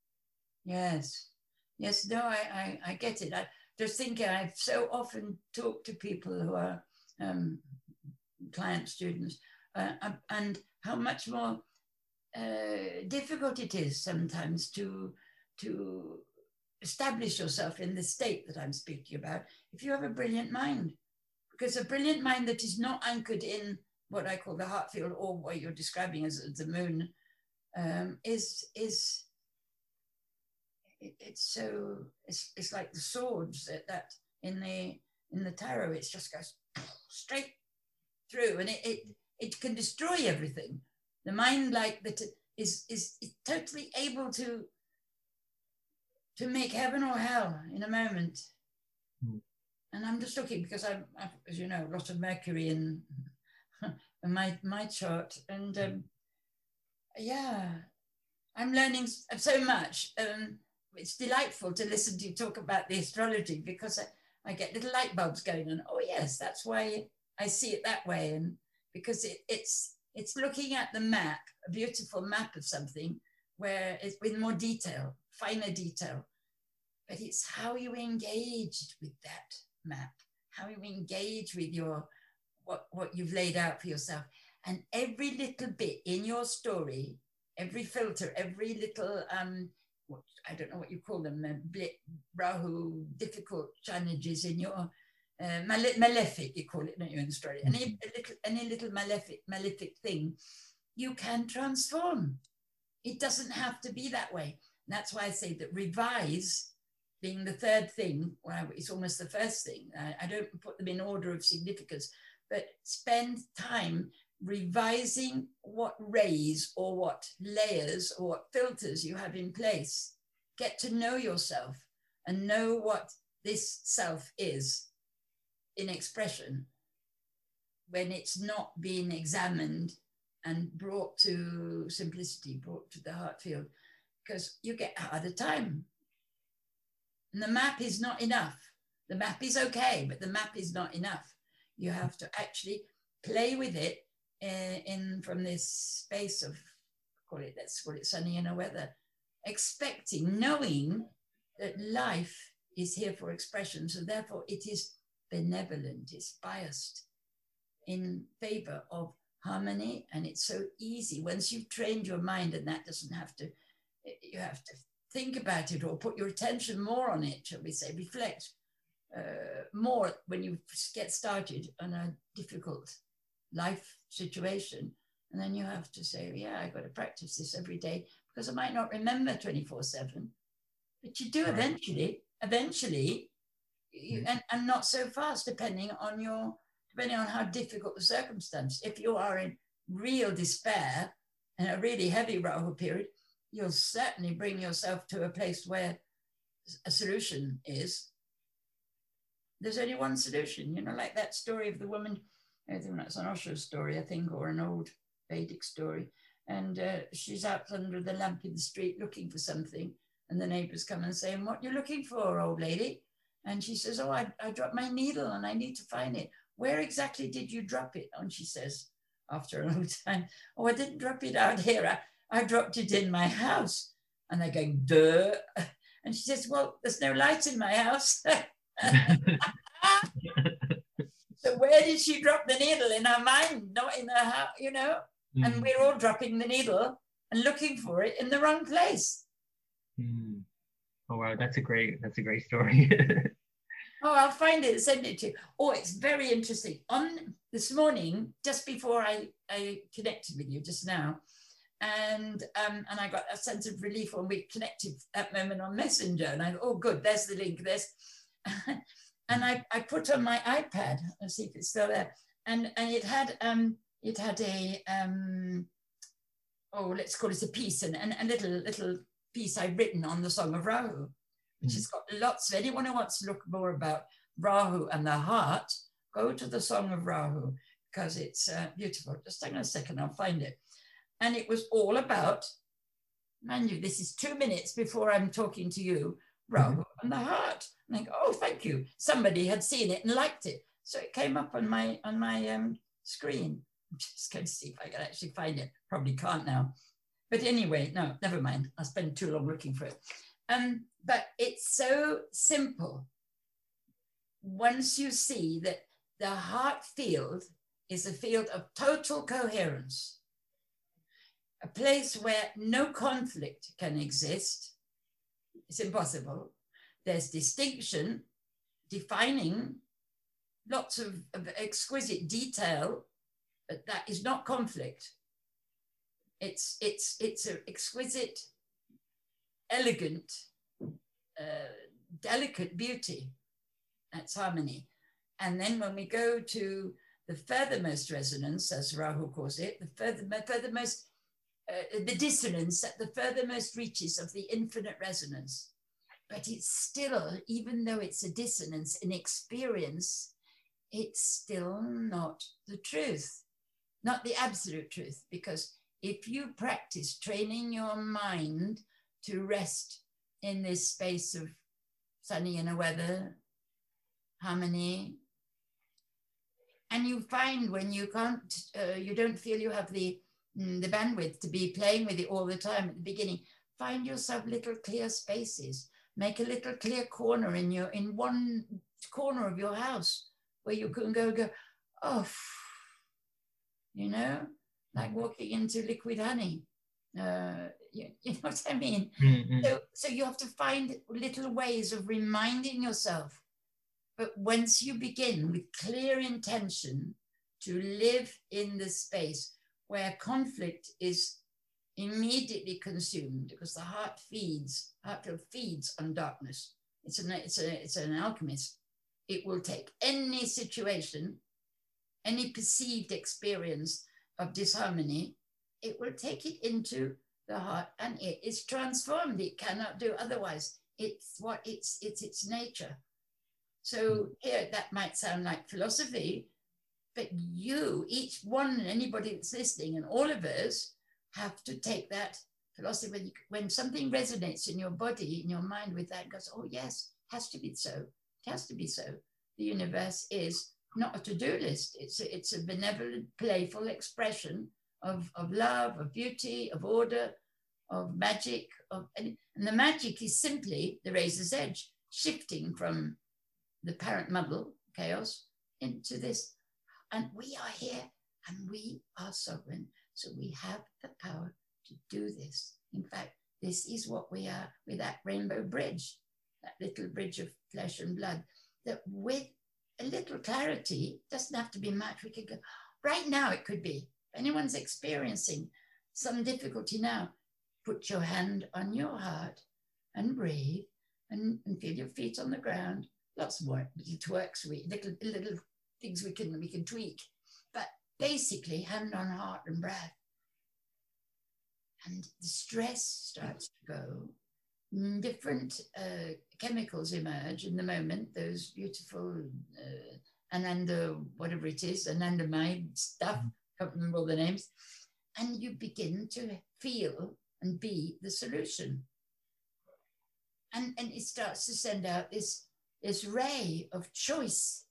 Yes. Yes, no, I, I, I get it. I just think I've so often talked to people who are um, client students uh, and how much more uh, difficult it is sometimes to, to establish yourself in the state that I'm speaking about if you have a brilliant mind. Because a brilliant mind that is not anchored in what I call the heart field, or what you're describing as the moon, um, is, is it, it's so, it's, it's like the swords that, that in the in the tarot, it just goes straight through, and it, it, it can destroy everything. The mind like that is, is, is totally able to, to make heaven or hell in a moment. Mm. And I'm just looking because I'm, I've, as you know, a lot of Mercury in, in my, my chart. And um, yeah, I'm learning so much. Um, it's delightful to listen to you talk about the astrology, because I, I get little light bulbs going on. Oh yes, that's why I see it that way. And because it, it's, it's looking at the map, a beautiful map of something where it's with more detail, finer detail. But it's how you engaged with that map, how you engage with your what, what you've laid out for yourself. And every little bit in your story, every filter, every little, um, what, I don't know what you call them, uh, blip, Rahu, difficult challenges in your uh, male malefic, you call it, don't you, in the story? Mm-hmm. Any, little, any little malefic, malefic thing, you can transform. It doesn't have to be that way. And that's why I say that revise, being the third thing, well, it's almost the first thing. I, I don't put them in order of significance, but spend time revising what rays or what layers or what filters you have in place. Get to know yourself and know what this self is in expression when it's not being examined and brought to simplicity, brought to the heart field, because you get harder time. And the map is not enough. The map is okay, but the map is not enough. You have to actually play with it in, in from this space of, call it, let's call it sunny inner weather, expecting, knowing that life is here for expression. So therefore it is benevolent, it's biased in favor of harmony. And it's so easy once you've trained your mind, and that doesn't have to, you have to think about it or put your attention more on it, shall we say, reflect uh, more when you get started on a difficult life situation. And then you have to say, yeah, I've got to practice this every day, because I might not remember twenty-four seven, but you do eventually, eventually, you, and, and not so fast, depending on your, depending on how difficult the circumstance. If you are in real despair and a really heavy Rahu period, you'll certainly bring yourself to a place where a solution is. There's only one solution, you know, like that story of the woman, I think that's an Osho story, I think, or an old Vedic story. And uh, she's out under the lamp in the street looking for something. And the neighbors come and say, what are you looking for, old lady? And she says, oh, I, I dropped my needle and I need to find it. Where exactly did you drop it? And she says, after a long time, oh, I didn't drop it out here. I, I dropped it in my house. And they're going, duh. And she says, well, there's no light in my house. So where did she drop the needle? In her mind, not in her house, you know? Mm. And we're all dropping the needle and looking for it in the wrong place. Mm. Oh, wow, that's a great, that's a great story. Oh, I'll find it and send it to you. Oh, it's very interesting. On this morning, just before I, I connected with you just now, and um, and I got a sense of relief when we connected that moment on Messenger. And I thought, oh, good, there's the link, there's... And I, I put on my iPad, let's see if it's still there. And, and it had um it had a um oh let's call it a piece and, and a little little piece I've written on the Song of Rahu, which mm. has got lots of, anyone who wants to look more about Rahu and the heart, go to the Song of Rahu, because it's uh, beautiful. Just hang on a second, I'll find it. And it was all about, mind you, this is two minutes before I'm talking to you, Rahu and the heart. And I go, oh, thank you. Somebody had seen it and liked it. So it came up on my, on my um, screen. I'm just going to see if I can actually find it. Probably can't now. But anyway, no, never mind. I'll spend too long looking for it. Um, but it's so simple. Once you see that the heart field is a field of total coherence, a place where no conflict can exist. It's impossible. There's distinction, defining lots of, of exquisite detail, but that is not conflict. It's, it's, it's an exquisite, elegant, uh, delicate beauty. That's harmony. And then when we go to the furthermost resonance, as Rahu calls it, the further, furthermost, uh, the dissonance at the furthermost reaches of the infinite resonance. But it's still, even though it's a dissonance in experience, it's still not the truth, not the absolute truth. Because if you practice training your mind to rest in this space of sunny inner weather, harmony, and you find when you can't, uh, you don't feel you have the, mm, the bandwidth to be playing with it all the time at the beginning, find yourself little clear spaces. Make a little clear corner in your, in one corner of your house where you can go, go, oh, you know, like walking into liquid honey. Uh, you, you know what I mean? Mm-hmm. So, so you have to find little ways of reminding yourself. But once you begin with clear intention to live in the space where conflict is immediately consumed, because the heart feeds, heart feeds on darkness. It's an, it's a, it's an alchemist. It will take any situation, any perceived experience of disharmony, it will take it into the heart and it is transformed. It cannot do otherwise. It's what it's, it's its nature. So here, that might sound like philosophy, but you, each one, anybody that's listening, and all of us have to take that philosophy. When, you, when something resonates in your body, in your mind with that, goes, oh yes, has to be so. It has to be so. The universe is not a to-do list. It's a, it's a benevolent, playful expression of, of love, of beauty, of order, of magic. Of, and, and the magic is simply the razor's edge, shifting from the apparent muddle, chaos, into this. And we are here and we are sovereign. So we have the power to do this. In fact, this is what we are with that rainbow bridge, that little bridge of flesh and blood, that with a little clarity, doesn't have to be much, we could go, right now it could be. If anyone's experiencing some difficulty now, put your hand on your heart and breathe and, and feel your feet on the ground. Lots more little twerks, we, little, little things we can, we can tweak. But basically, hand on heart and breath. And the stress starts to go. Different uh, chemicals emerge in the moment, those beautiful uh, ananda, whatever it is, anandamide stuff, can't remember all the names. And you begin to feel and be the solution. And, and it starts to send out this this ray of choice.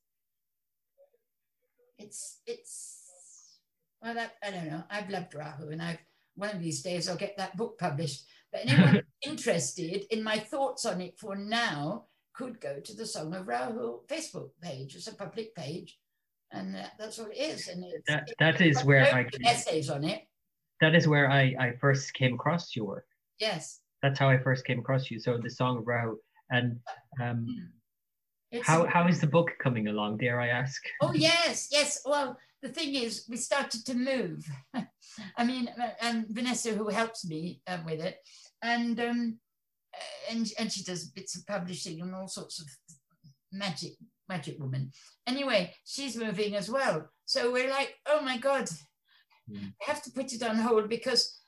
It's, it's, well, that, I don't know. I've loved Rahu, and I've, one of these days I'll get that book published. But anyone interested in my thoughts on it for now could go to the Song of Rahu Facebook page. It's a public page, and that, that's what it is. And it's, that, that is where I essays on it. That is where I, I first came across your work. Yes. That's how I first came across you. So the Song of Rahu. And um, It's how a, how is the book coming along, dare I ask? Oh, yes, yes. Well, the thing is, we started to move. I mean, and Vanessa, who helps me uh, with it, and um, and and she does bits of publishing and all sorts of magic, magic woman. Anyway, she's moving as well. So we're like, oh my God, mm. I have to put it on hold because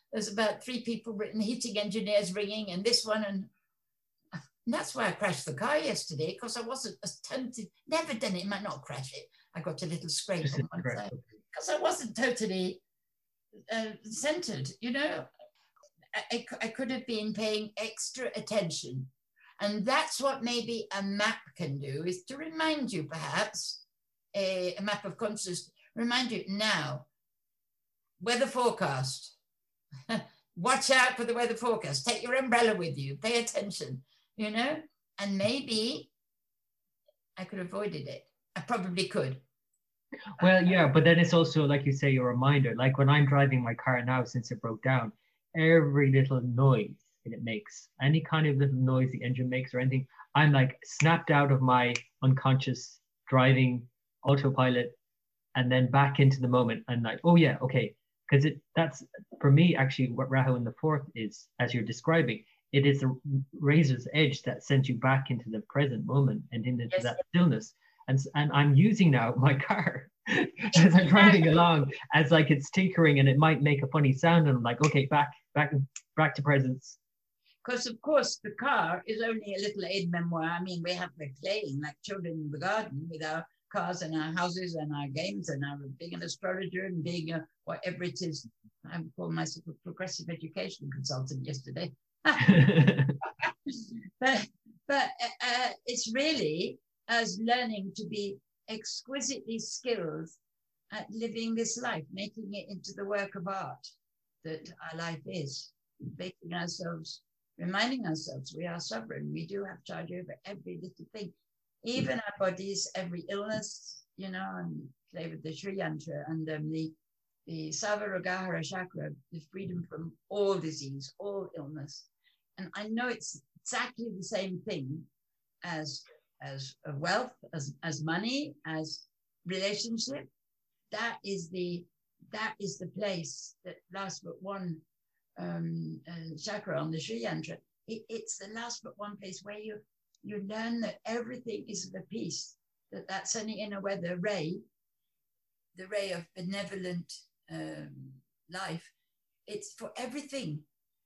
there's about three people written, heating engineers ringing, and this one, and, and that's why I crashed the car yesterday, because I wasn't as tempted, never done it, it might not crash it. I got a little scrape Just on one side, because I wasn't totally uh, centered, you know. I, I could have been paying extra attention. And that's what maybe a map can do, is to remind you, perhaps, a, a map of consciousness, remind you now, weather forecast. Watch out for the weather forecast. Take your umbrella with you. Pay attention, you know? And maybe I could have avoided it. I probably could. Well, yeah, but then it's also, like you say, a reminder. Like when I'm driving my car now, since it broke down, every little noise it makes, any kind of little noise the engine makes or anything, I'm like snapped out of my unconscious driving autopilot and then back into the moment and like, oh yeah, okay. Because it that's for me actually what Rahu in the fourth is, as you're describing, it is a razor's edge that sends you back into the present moment and into yes. that stillness. And, and I'm using now my car as I'm driving along as like it's tinkering and it might make a funny sound and I'm like, okay, back, back, back to presence. Because of course the car is only a little aid memoir. I mean, we have been playing like children in the garden with our cars and our houses and our games and our being an astrologer and being a, whatever it is. I called myself a progressive education consultant yesterday. but but uh, it's really as learning to be exquisitely skilled at living this life, making it into the work of art that our life is, making ourselves, reminding ourselves we are sovereign, we do have charge over every little thing, even our bodies, every illness, you know, and play with the Sri Yantra and um, the, the Savaragahara chakra, the freedom from all disease, all illness. And I know it's exactly the same thing as as wealth, as, as money, as relationship. That is the that is the place that last but one um, uh, chakra on the Sri Yantra. It, it's the last but one place where you you learn that everything is the peace. That that sunny inner weather ray, the ray of benevolent um, life. It's for everything.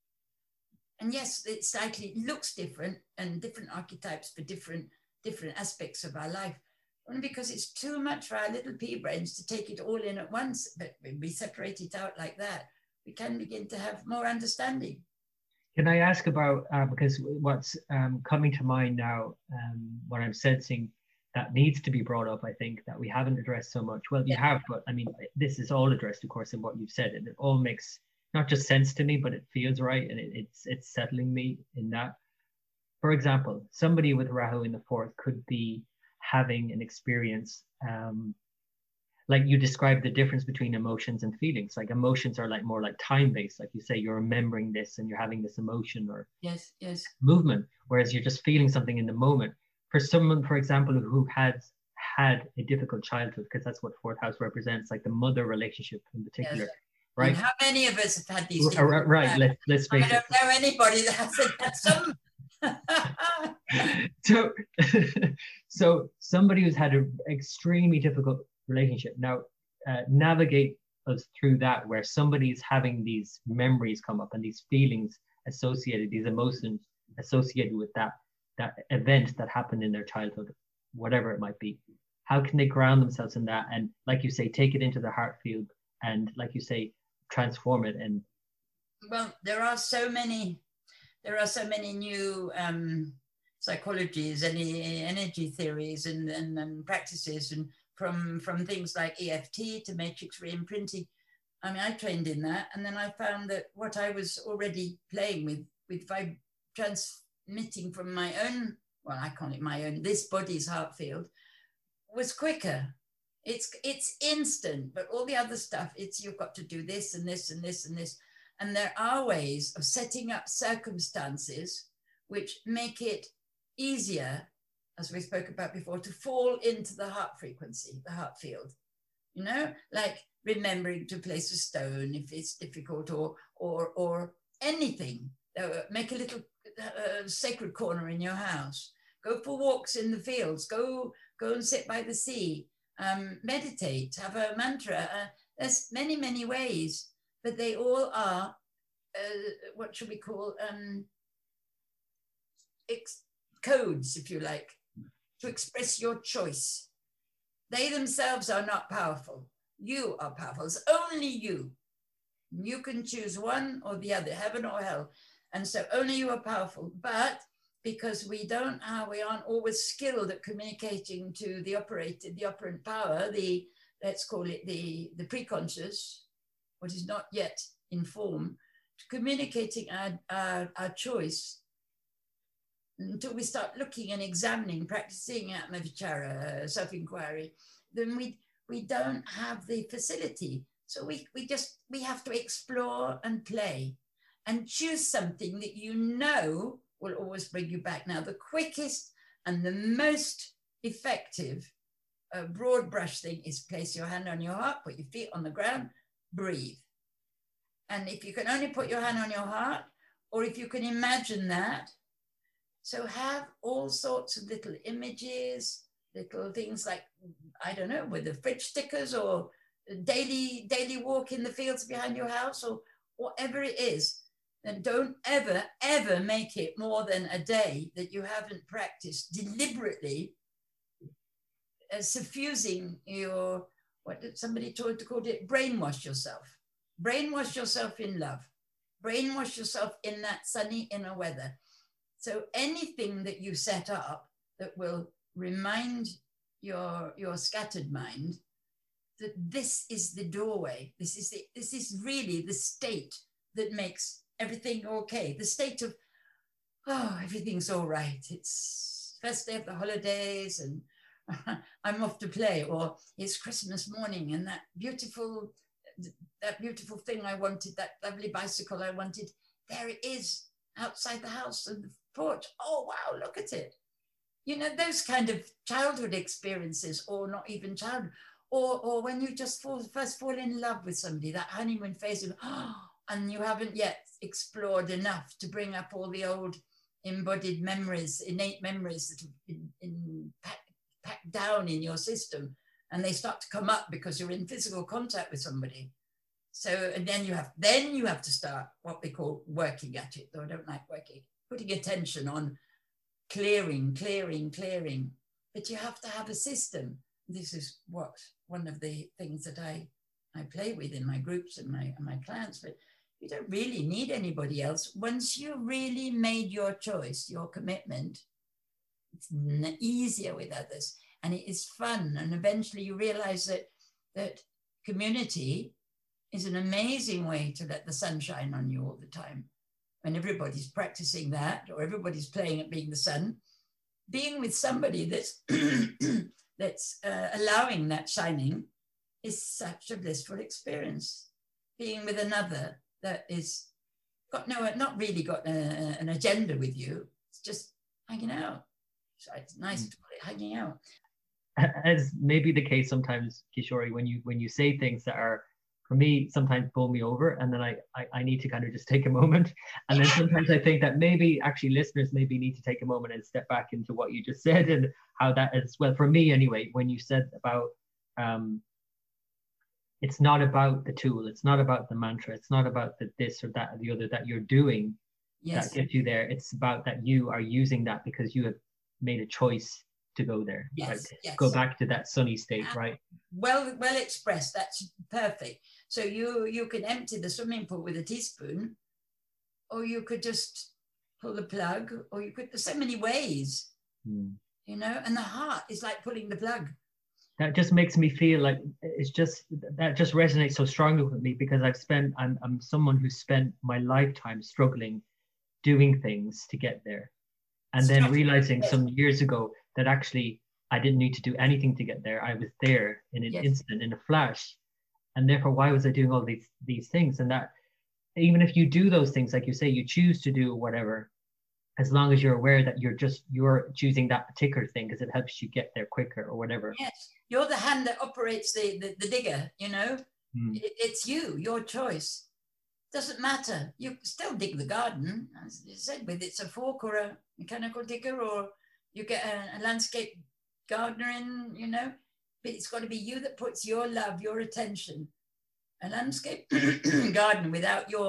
And yes, it slightly looks different and different archetypes for different different aspects of our life, only because it's too much for our little pea brains to take it all in at once. But when we separate it out like that, we can begin to have more understanding. Can I ask about, uh, because what's um, coming to mind now, um, what I'm sensing that needs to be brought up, I think, that we haven't addressed so much. Well, you yeah. have, but I mean, this is all addressed, of course, in what you've said, and it all makes not just sense to me, but it feels right, and it, it's it's settling me in that. For example, somebody with Rahu in the fourth could be having an experience, um, like you described the difference between emotions and feelings. Like emotions are like more like time-based, like you say, you're remembering this and you're having this emotion or yes, yes, movement, whereas you're just feeling something in the moment. For someone, for example, who has had a difficult childhood, because that's what fourth house represents, like the mother relationship in particular. Yes. Right? And how many of us have had these? Right, right. Let's, let's face it. I don't it. know anybody that hasn't had some. so, so somebody who's had an extremely difficult relationship now uh, navigate us through that, where somebody's having these memories come up and these feelings associated, these emotions associated with that that event that happened in their childhood, whatever it might be. How can they ground themselves in that and, like you say, take it into the heart field and, like you say, transform it? And well, there are so many. There are so many new um, psychologies, any energy theories and, and, and practices, and from, from things like E F T to matrix re-imprinting. I mean, I trained in that, and then I found that what I was already playing with, with vib- transmitting from my own, well, I call it my own, this body's heart field, was quicker. It's, it's instant, but all the other stuff, it's you've got to do this and this and this and this. And there are ways of setting up circumstances which make it easier, as we spoke about before, to fall into the heart frequency, the heart field. You know, like remembering to place a stone if it's difficult, or or or anything. Uh, make a little uh, sacred corner in your house. Go for walks in the fields. Go go and sit by the sea. Um, meditate. Have a mantra. Uh, there's many many ways. But they all are uh, what should we call, um, ex- codes, if you like, to express your choice. They themselves are not powerful. You are powerful. It's only you. You can choose one or the other, heaven or hell. And so only you are powerful. But because we don't, uh, we aren't always skilled at communicating to the operated, the operant power, the, let's call it the, the preconscious, what is not yet in form, to communicating our, our, our choice until we start looking and examining, practicing atma-vichara, self-inquiry, then we, we don't have the facility. So we, we just, we have to explore and play and choose something that you know will always bring you back. Now, the quickest and the most effective uh, broad brush thing is place your hand on your heart, put your feet on the ground, breathe. And if you can only put your hand on your heart, or if you can imagine that, so have all sorts of little images, little things like, I don't know, with the fridge stickers or daily, daily walk in the fields behind your house or whatever it is. And don't ever, ever make it more than a day that you haven't practiced deliberately uh, suffusing your, what did somebody told to call it, brainwash yourself. Brainwash yourself in love. Brainwash yourself in that sunny inner weather. So anything that you set up that will remind your, your scattered mind that this is the doorway, this is, the, this is really the state that makes everything okay. The state of, oh, everything's all right. It's first day of the holidays and I'm off to play, or it's Christmas morning and that beautiful, that beautiful thing I wanted, that lovely bicycle I wanted, there it is outside the house and the porch. Oh, wow, look at it. You know, those kind of childhood experiences, or not even childhood, or, or when you just fall, first fall in love with somebody, that honeymoon phase of, oh, and you haven't yet explored enough to bring up all the old embodied memories, innate memories that have been in, packed, packed down in your system, and they start to come up because you're in physical contact with somebody. So, and then you have, then you have to start what we call working at it, though I don't like working, putting attention on clearing, clearing, clearing. But you have to have a system. This is what, one of the things that I, I play with in my groups and my, and my clients, but you don't really need anybody else. Once you really made your choice, your commitment, it's easier with others and it is fun. And eventually you realize that, that community is an amazing way to let the sun shine on you all the time. When everybody's practicing that, or everybody's playing at being the sun, being with somebody that's, that's uh, allowing that shining is such a blissful experience. Being with another that is got no, not really got a, an agenda with you, it's just hanging out. So it's nice to call it hanging out. As may be the case sometimes, Kishori, when you when you say things that are, for me, sometimes pull me over, and then I, I, I need to kind of just take a moment. And then sometimes I think that maybe actually listeners maybe need to take a moment and step back into what you just said and how that is, well, for me anyway, when you said about, um, it's not about the tool, it's not about the mantra, it's not about the this or that or the other that you're doing yes. that gets you there. It's about that you are using that because you have made a choice to go there. Yes, right? yes. Go back to that sunny state, right? Well, well expressed. That's perfect. So you you can empty the swimming pool with a teaspoon, or you could just pull the plug, or you could. There's so many ways, mm. you know. And the heart is like pulling the plug. That just makes me feel like it's just that just resonates so strongly with me because I've spent. I'm I'm someone who's spent my lifetime struggling, doing things to get there, and then realizing some years ago that actually I didn't need to do anything to get there. I was there in an yes. instant, in a flash. And therefore, why was I doing all these these things? And that even if you do those things, like you say, you choose to do whatever, as long as you're aware that you're just, you're choosing that particular thing because it helps you get there quicker or whatever. Yes, you're the hand that operates the, the, the digger, you know? Mm. It, it's you, your choice. Doesn't matter. You still dig the garden, as you said, whether it's a fork or a mechanical digger, or you get a, a landscape gardener in, you know, but it's got to be you that puts your love, your attention. A landscape garden without your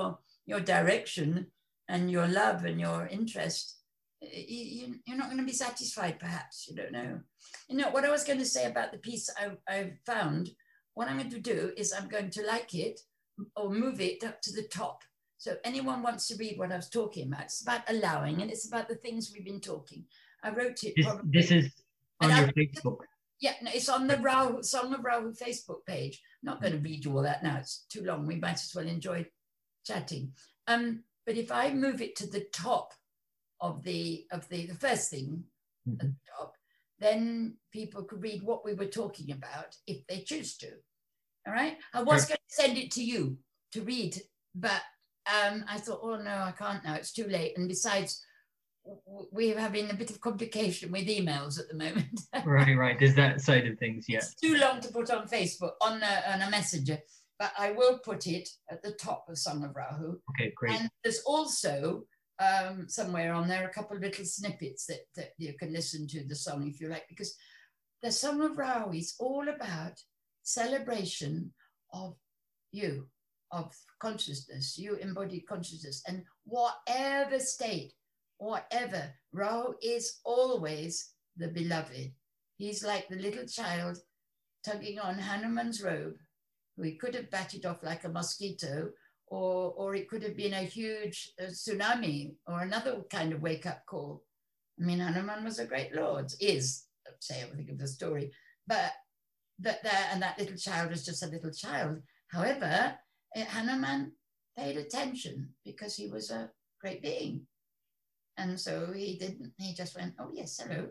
your direction and your love and your interest, you, you're not going to be satisfied, perhaps. You don't know. You know, what I was going to say about the piece I, I found, what I'm going to do is I'm going to like it or move it up to the top. So anyone wants to read what I was talking about, it's about allowing, and it's about the things we've been talking. I wrote it. This, probably, this is on your I, Facebook. Yeah, no, it's on the Rahu, Song of Rahu Facebook page. I'm not going to read you all that now. It's too long. We might as well enjoy chatting. Um, but if I move it to the top of the of the, the first thing mm-hmm. at the top, then people could read what we were talking about if they choose to. All right. I was going to send it to you to read, but um, I thought, oh no, I can't now. It's too late. And besides, we're having a bit of complication with emails at the moment. Right, right. There's that side of things, yeah. It's too long to put on Facebook, on a, on a messenger, but I will put it at the top of Song of Rahu. Okay, great. And there's also um, somewhere on there a couple of little snippets that, that you can listen to the song if you like, because the Song of Rahu is all about celebration of you, of consciousness, you embodied consciousness, and whatever state, whatever, Rahu is always the beloved. He's like the little child tugging on Hanuman's robe, who he could have batted off like a mosquito, or, or it could have been a huge uh, tsunami or another kind of wake-up call. I mean, Hanuman was a great lord, is, say everything of the story, but that there, and that little child was just a little child. However, Hanuman paid attention because he was a great being. And so he didn't, he just went, oh yes, hello.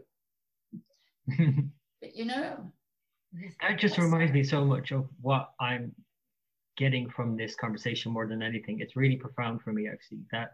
But you know. That just reminds me so much of what I'm getting from this conversation more than anything. It's really profound for me, actually, that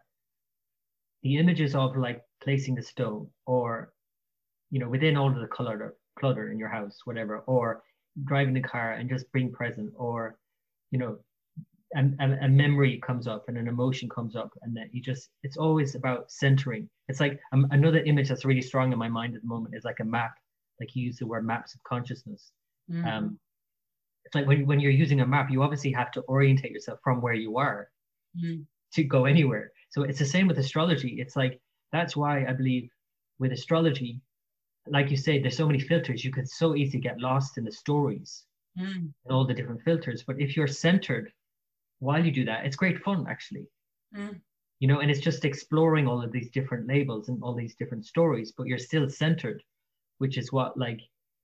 the images of like placing the stone, or, you know, within all of the clutter, clutter in your house, whatever, or driving the car and just being present, or, you know, and, and a memory comes up and an emotion comes up, and that you just, it's always about centering. It's like um, another image that's really strong in my mind at the moment is like a map, like you use the word maps of consciousness. Mm-hmm. Um, it's like when, when you're using a map, you obviously have to orientate yourself from where you are mm-hmm. to go anywhere. So it's the same with astrology. It's like, that's why I believe with astrology, like you say, there's so many filters, you could so easily get lost in the stories mm. and all the different filters. But if you're centered while you do that, it's great fun, actually. Mm. You know, and it's just exploring all of these different labels and all these different stories, but you're still centered, which is what, like,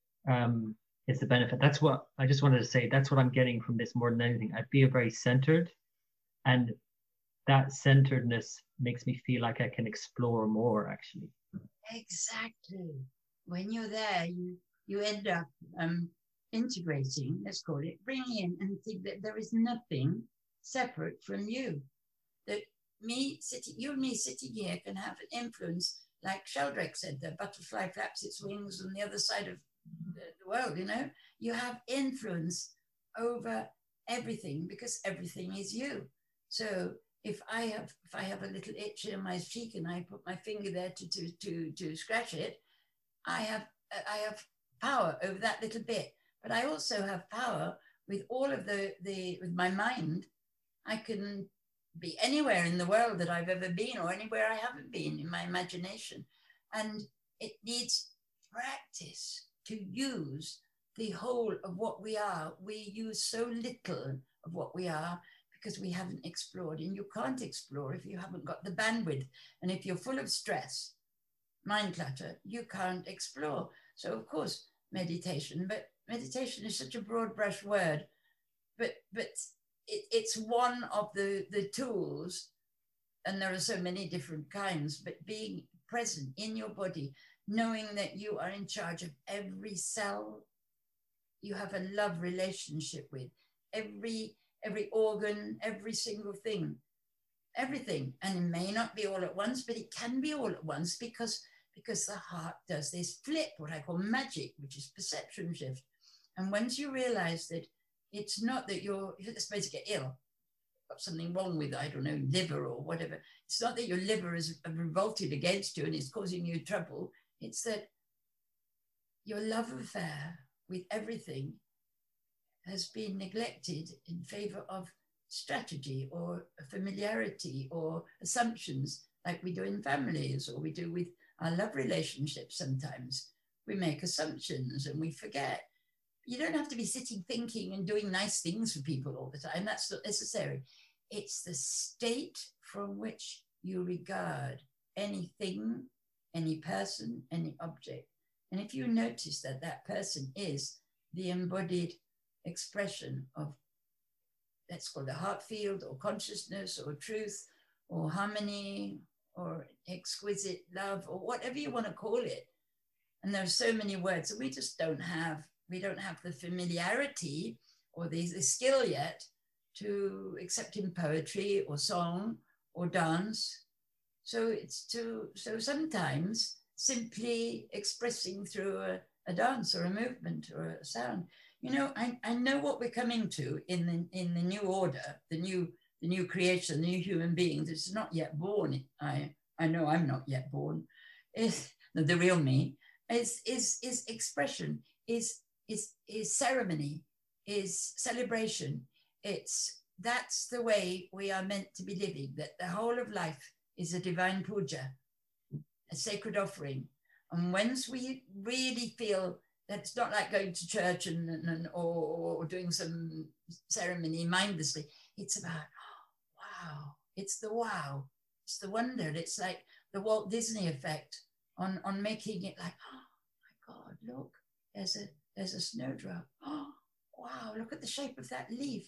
um, is the benefit. That's what I just wanted to say. That's what I'm getting from this more than anything. I feel very centered, and that centeredness makes me feel like I can explore more, actually. Exactly. When you're there, you you end up um, integrating, let's call it, bringing in and think that there is nothing separate from you. That me sitting, you and me sitting here can have an influence, like Sheldrake said, the butterfly flaps its wings on the other side of the, the world, you know? You have influence over everything because everything is you. So if I have if I have a little itch in my cheek and I put my finger there to to to, to scratch it, I have I have power over that little bit. But I also have power with all of the the with my mind. I can be anywhere in the world that I've ever been, or anywhere I haven't been in my imagination. And it needs practice to use the whole of what we are. We use so little of what we are because we haven't explored, and you can't explore if you haven't got the bandwidth. And if you're full of stress, mind clutter, you can't explore. So of course, meditation, but meditation is such a broad brush word, but but it, it's one of the, the tools, and there are so many different kinds, but being present in your body, knowing that you are in charge of every cell you have a love relationship with, every every organ, every single thing, everything. And it may not be all at once, but it can be all at once because, because the heart does this flip, what I call magic, which is perception shift. And once you realize that it's not that you're, you're supposed to get ill, got something wrong with, I don't know, liver or whatever. It's not that your liver is revolted against you and it's causing you trouble. It's that your love affair with everything has been neglected in favor of strategy or a familiarity or assumptions, like we do in families or we do with our love relationships sometimes. We make assumptions and we forget. You don't have to be sitting thinking and doing nice things for people all the time. That's not necessary. It's the state from which you regard anything, any person, any object. And if you notice that that person is the embodied expression of, let's call it a heart field or consciousness or truth or harmony or exquisite love or whatever you want to call it. And there are so many words that we just don't have. We don't have the familiarity or the, the skill yet to accept in poetry or song or dance. So it's to, so sometimes simply expressing through a, a dance or a movement or a sound. You know, I, I know what we're coming to in the, in the new order, the new, the new creation, the new human being that's not yet born. I, I know I'm not yet born. Is the real me is, is, is expression, is, is, is ceremony, is celebration. It's, that's the way we are meant to be living, that the whole of life is a divine puja, a sacred offering. And once we really feel that it's not like going to church and, and or, or doing some ceremony mindlessly, it's about, oh, wow, it's the wow, it's the wonder. It's like the Walt Disney effect on, on making it like, oh my God, look, there's a, there's a snowdrop. Oh, wow, look at the shape of that leaf.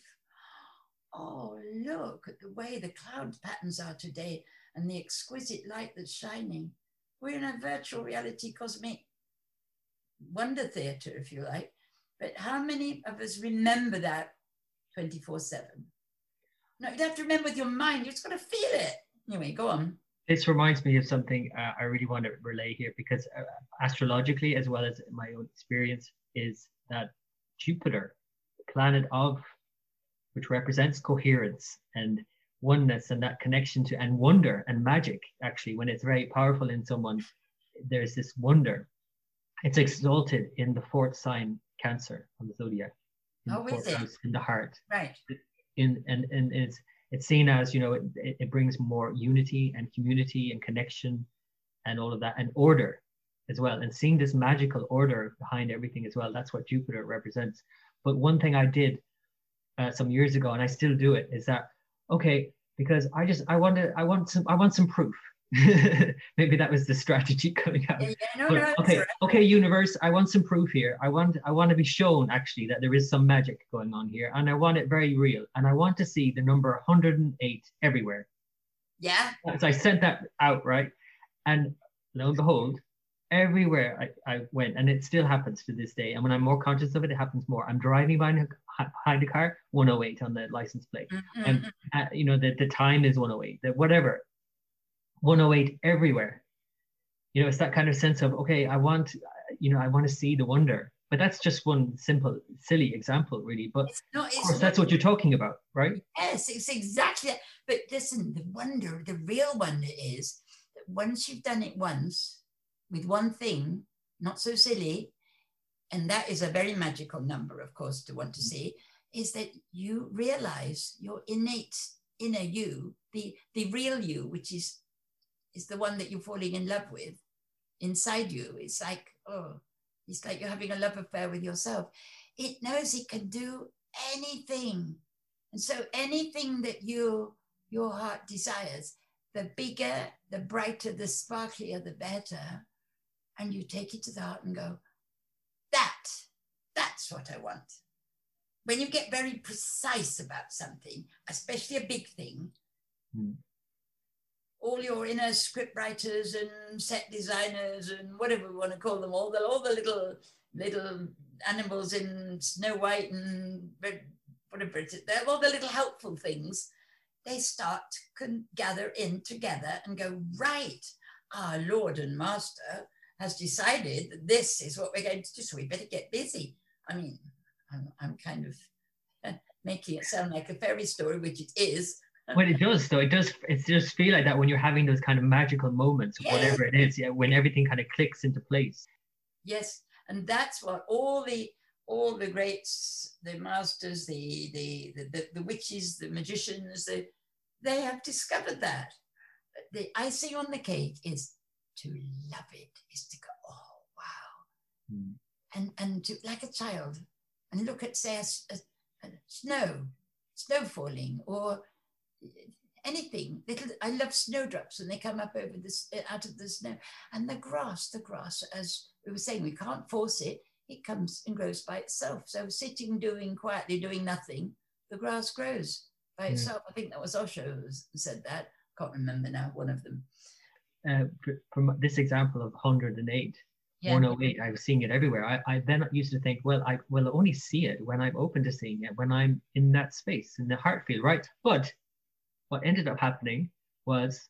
Oh, look at the way the cloud patterns are today and the exquisite light that's shining. We're in a virtual reality cosmic wonder theater, if you like. But how many of us remember that twenty-four seven? No, you don't have to remember with your mind. You just got to feel it. Anyway, go on. This reminds me of something uh, I really want to relay here, because uh, astrologically, as well as my own experience, is that Jupiter, the planet of, which represents coherence and oneness and that connection to, and wonder and magic, actually, when it's very powerful in someone, there's this wonder. It's exalted in the fourth sign, Cancer, on the zodiac. In oh, the fourth is it? house, in the heart. Right. In, and, and it's it's seen as, you know, it, it brings more unity and community and connection and all of that, and order as well. And seeing this magical order behind everything as well, that's what Jupiter represents. But one thing I did uh, some years ago, and I still do it, is that, okay, because I just, I want to, I want some, I want some proof. Maybe that was the strategy coming out. Yeah, yeah, no, but, no, okay, right. okay, universe, I want some proof here. I want, I want to be shown actually that there is some magic going on here, and I want it very real. And I want to see the number one hundred eight everywhere. Yeah. So I sent that out, right? And lo and behold, everywhere I, I went, and it still happens to this day. And when I'm more conscious of it, it happens more. I'm driving behind a, behind a car, one oh eight on the license plate, mm-hmm. and uh, you know the the time is one oh eight. That whatever. one oh eight everywhere. You know, it's that kind of sense of, okay, I want, you know, I want to see the wonder. But that's just one simple, silly example, really. But it's not, it's of course, not, that's what you're talking about, right? Yes, it's exactly that. But listen, the wonder, the real wonder is that once you've done it once with one thing, not so silly, and that is a very magical number, of course, to want to see, is that you realize your innate inner you, the, the real you, which is is the one that you're falling in love with inside you. It's like, oh, it's like you're having a love affair with yourself. It knows it can do anything. And so anything that you, your heart desires, the bigger, the brighter, the sparklier, the better. And you take it to the heart and go, that, that's what I want. When you get very precise about something, especially a big thing, mm. all your inner script writers and set designers and whatever we want to call them, all the all the little little animals in Snow White and whatever it is, they're all the little helpful things, they start to gather in together and go, right, our Lord and Master has decided that this is what we're going to do, so we better get busy. I mean, I'm, I'm kind of making it sound like a fairy story, which it is. Well, it does, though. It does. It does feel like that when you're having those kind of magical moments, yeah. whatever it is, yeah, when everything kind of clicks into place. Yes, and that's what all the all the greats, the masters, the, the, the, the, the witches, the magicians, the, they have discovered that. The icing on the cake is to love it, is to go, oh, wow. Mm. And, and to, like a child, and look at, say, a, a, a snow, snow falling, or anything. Little, I love snowdrops when they come up over this, out of the snow. And the grass, the grass, as we were saying, we can't force it. It comes and grows by itself. So sitting, doing, quietly doing nothing, the grass grows by itself. Mm. I think that was Osho who said that. Can't remember now, one of them. Uh, from this example of one hundred eight, yeah. one oh eight, I was seeing it everywhere. I, I then used to think, well, I will only see it when I'm open to seeing it, when I'm in that space, in the heart field, right? But what ended up happening was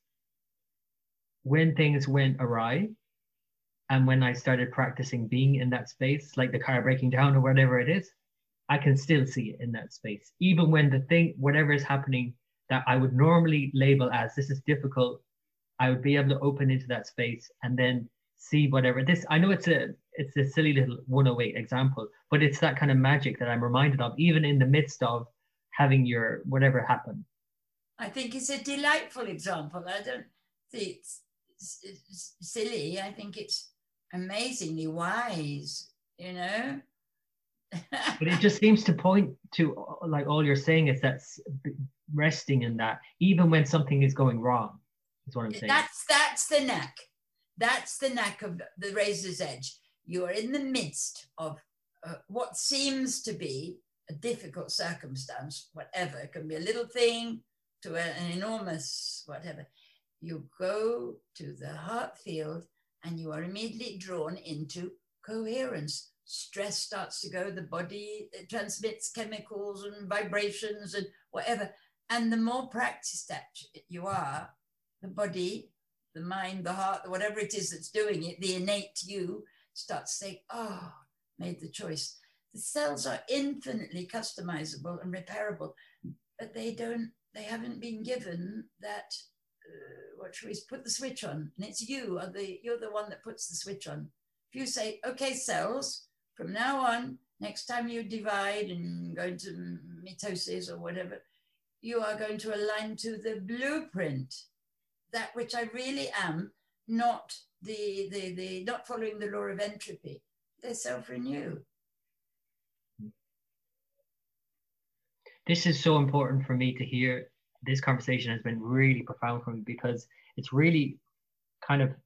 when things went awry, and when I started practicing being in that space, like the car breaking down or whatever it is, I can still see it in that space. Even when the thing, whatever is happening that I would normally label as this is difficult, I would be able to open into that space and then see whatever this, I know it's a, it's a silly little one oh eight example, but it's that kind of magic that I'm reminded of, even in the midst of having your whatever happen. I think it's a delightful example. I don't think it's, it's, it's silly. I think it's amazingly wise, you know. But it just seems to point to, like, all you're saying is that resting in that, even when something is going wrong, is what I'm saying. That's that's the knack. That's the knack of the razor's edge. You are in the midst of uh, what seems to be a difficult circumstance, whatever. It can be a little thing to a, an enormous whatever. You go to the heart field and you are immediately drawn into coherence. Stress starts to go, the body transmits chemicals and vibrations and whatever. And the more practiced that you are, the body, the mind, the heart, whatever it is that's doing it, the innate you starts saying, oh, made the choice. The cells are infinitely customizable and repairable, but they don't, they haven't been given that, uh, what should we put the switch on? And it's you, are the, you're the one that puts the switch on. If you say, okay, cells, from now on, next time you divide and go into mitosis or whatever, you are going to align to the blueprint, that which I really am, not the, the, the not following the law of entropy. They self-renew. This is so important for me to hear. This conversation has been really profound for me, because it's really kind of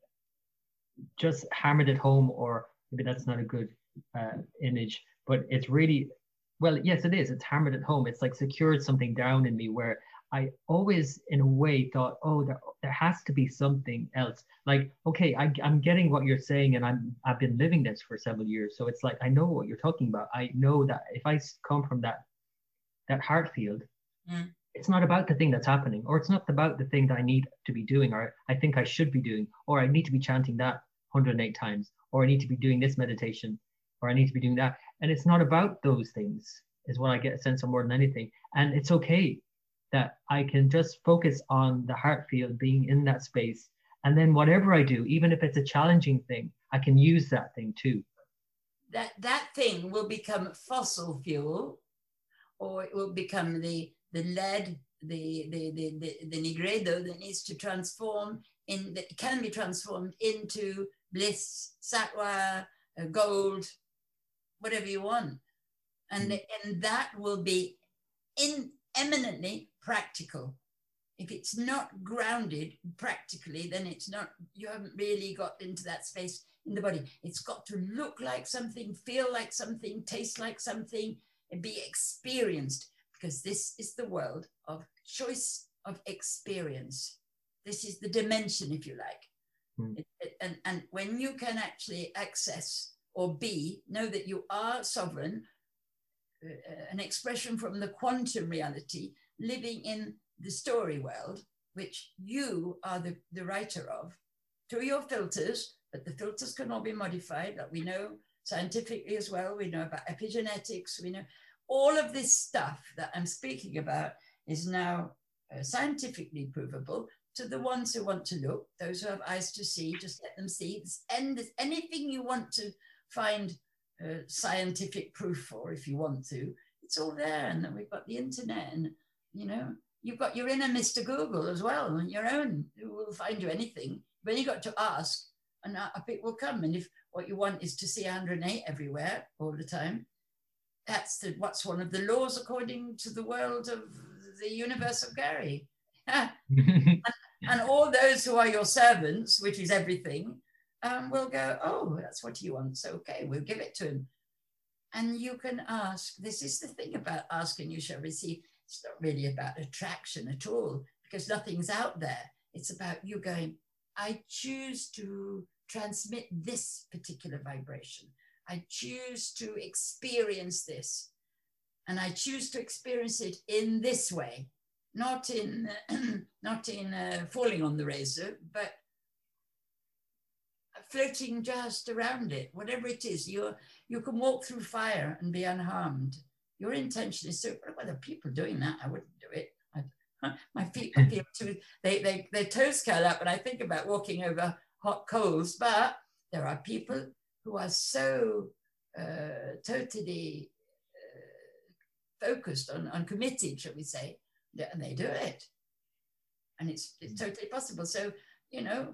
just hammered it home, or maybe that's not a good uh, image, but it's really, well, yes, it is. It's hammered it home. It's like secured something down in me, where I always, in a way, thought, oh, there, there has to be something else. Like, okay, I, I'm getting what you're saying, and I'm, I've been living this for several years. So it's like, I know what you're talking about. I know that if I come from that, that heart field, mm. it's not about the thing that's happening, or it's not about the thing that I need to be doing, or I think I should be doing, or I need to be chanting that one hundred eight times, or I need to be doing this meditation, or I need to be doing that. And it's not about those things, is what I get a sense of more than anything. And it's okay that I can just focus on the heart field, being in that space. And then whatever I do, even if it's a challenging thing, I can use that thing too. That, that thing will become fossil fuel, or it will become the, the lead, the, the, the, the, the nigredo that needs to transform, in, that can be transformed into bliss, sattva, uh, gold, whatever you want. And, mm. and that will be in, eminently practical. If it's not grounded practically, then it's not, you haven't really got into that space in the body. It's got to look like something, feel like something, taste like something, and be experienced, because this is the world of choice of experience. This is the dimension, if you like. Mm. It, it, and, and when you can actually access or be, know that you are sovereign, uh, an expression from the quantum reality, living in the story world, which you are the, the writer of, through your filters, but the filters can all be modified, like we know scientifically as well. We know about epigenetics. We know all of this stuff that I'm speaking about is now uh, scientifically provable. To the ones who want to look, those who have eyes to see, just let them see. And anything you want to find uh, scientific proof for if you want to. It's all there, and then we've got the internet, and you know, you've got your inner Mister Google as well, and your own, who will find you anything. But you got to ask, and up it will come. And if what you want is to see one hundred eight everywhere all the time, that's the, what's one of the laws according to the world of the universe of Gary. and, and all those who are your servants, which is everything, um, will go, oh, that's what he wants. Okay, we'll give it to him. And you can ask. This is the thing about ask and you shall receive. It's not really about attraction at all, because nothing's out there. It's about you going, I choose to transmit this particular vibration. I choose to experience this. And I choose to experience it in this way, not in, not in uh, falling on the razor, but floating just around it, whatever it is. You're, you can walk through fire and be unharmed. Your intention is so, well, there are people doing that. I wouldn't do it. I, my feet feel too, they, they, their toes curl up when I think about walking over hot coals, but there are people who are so uh, totally uh, focused on, on committed, shall we say, and they do it. And it's, it's totally possible. So, you know,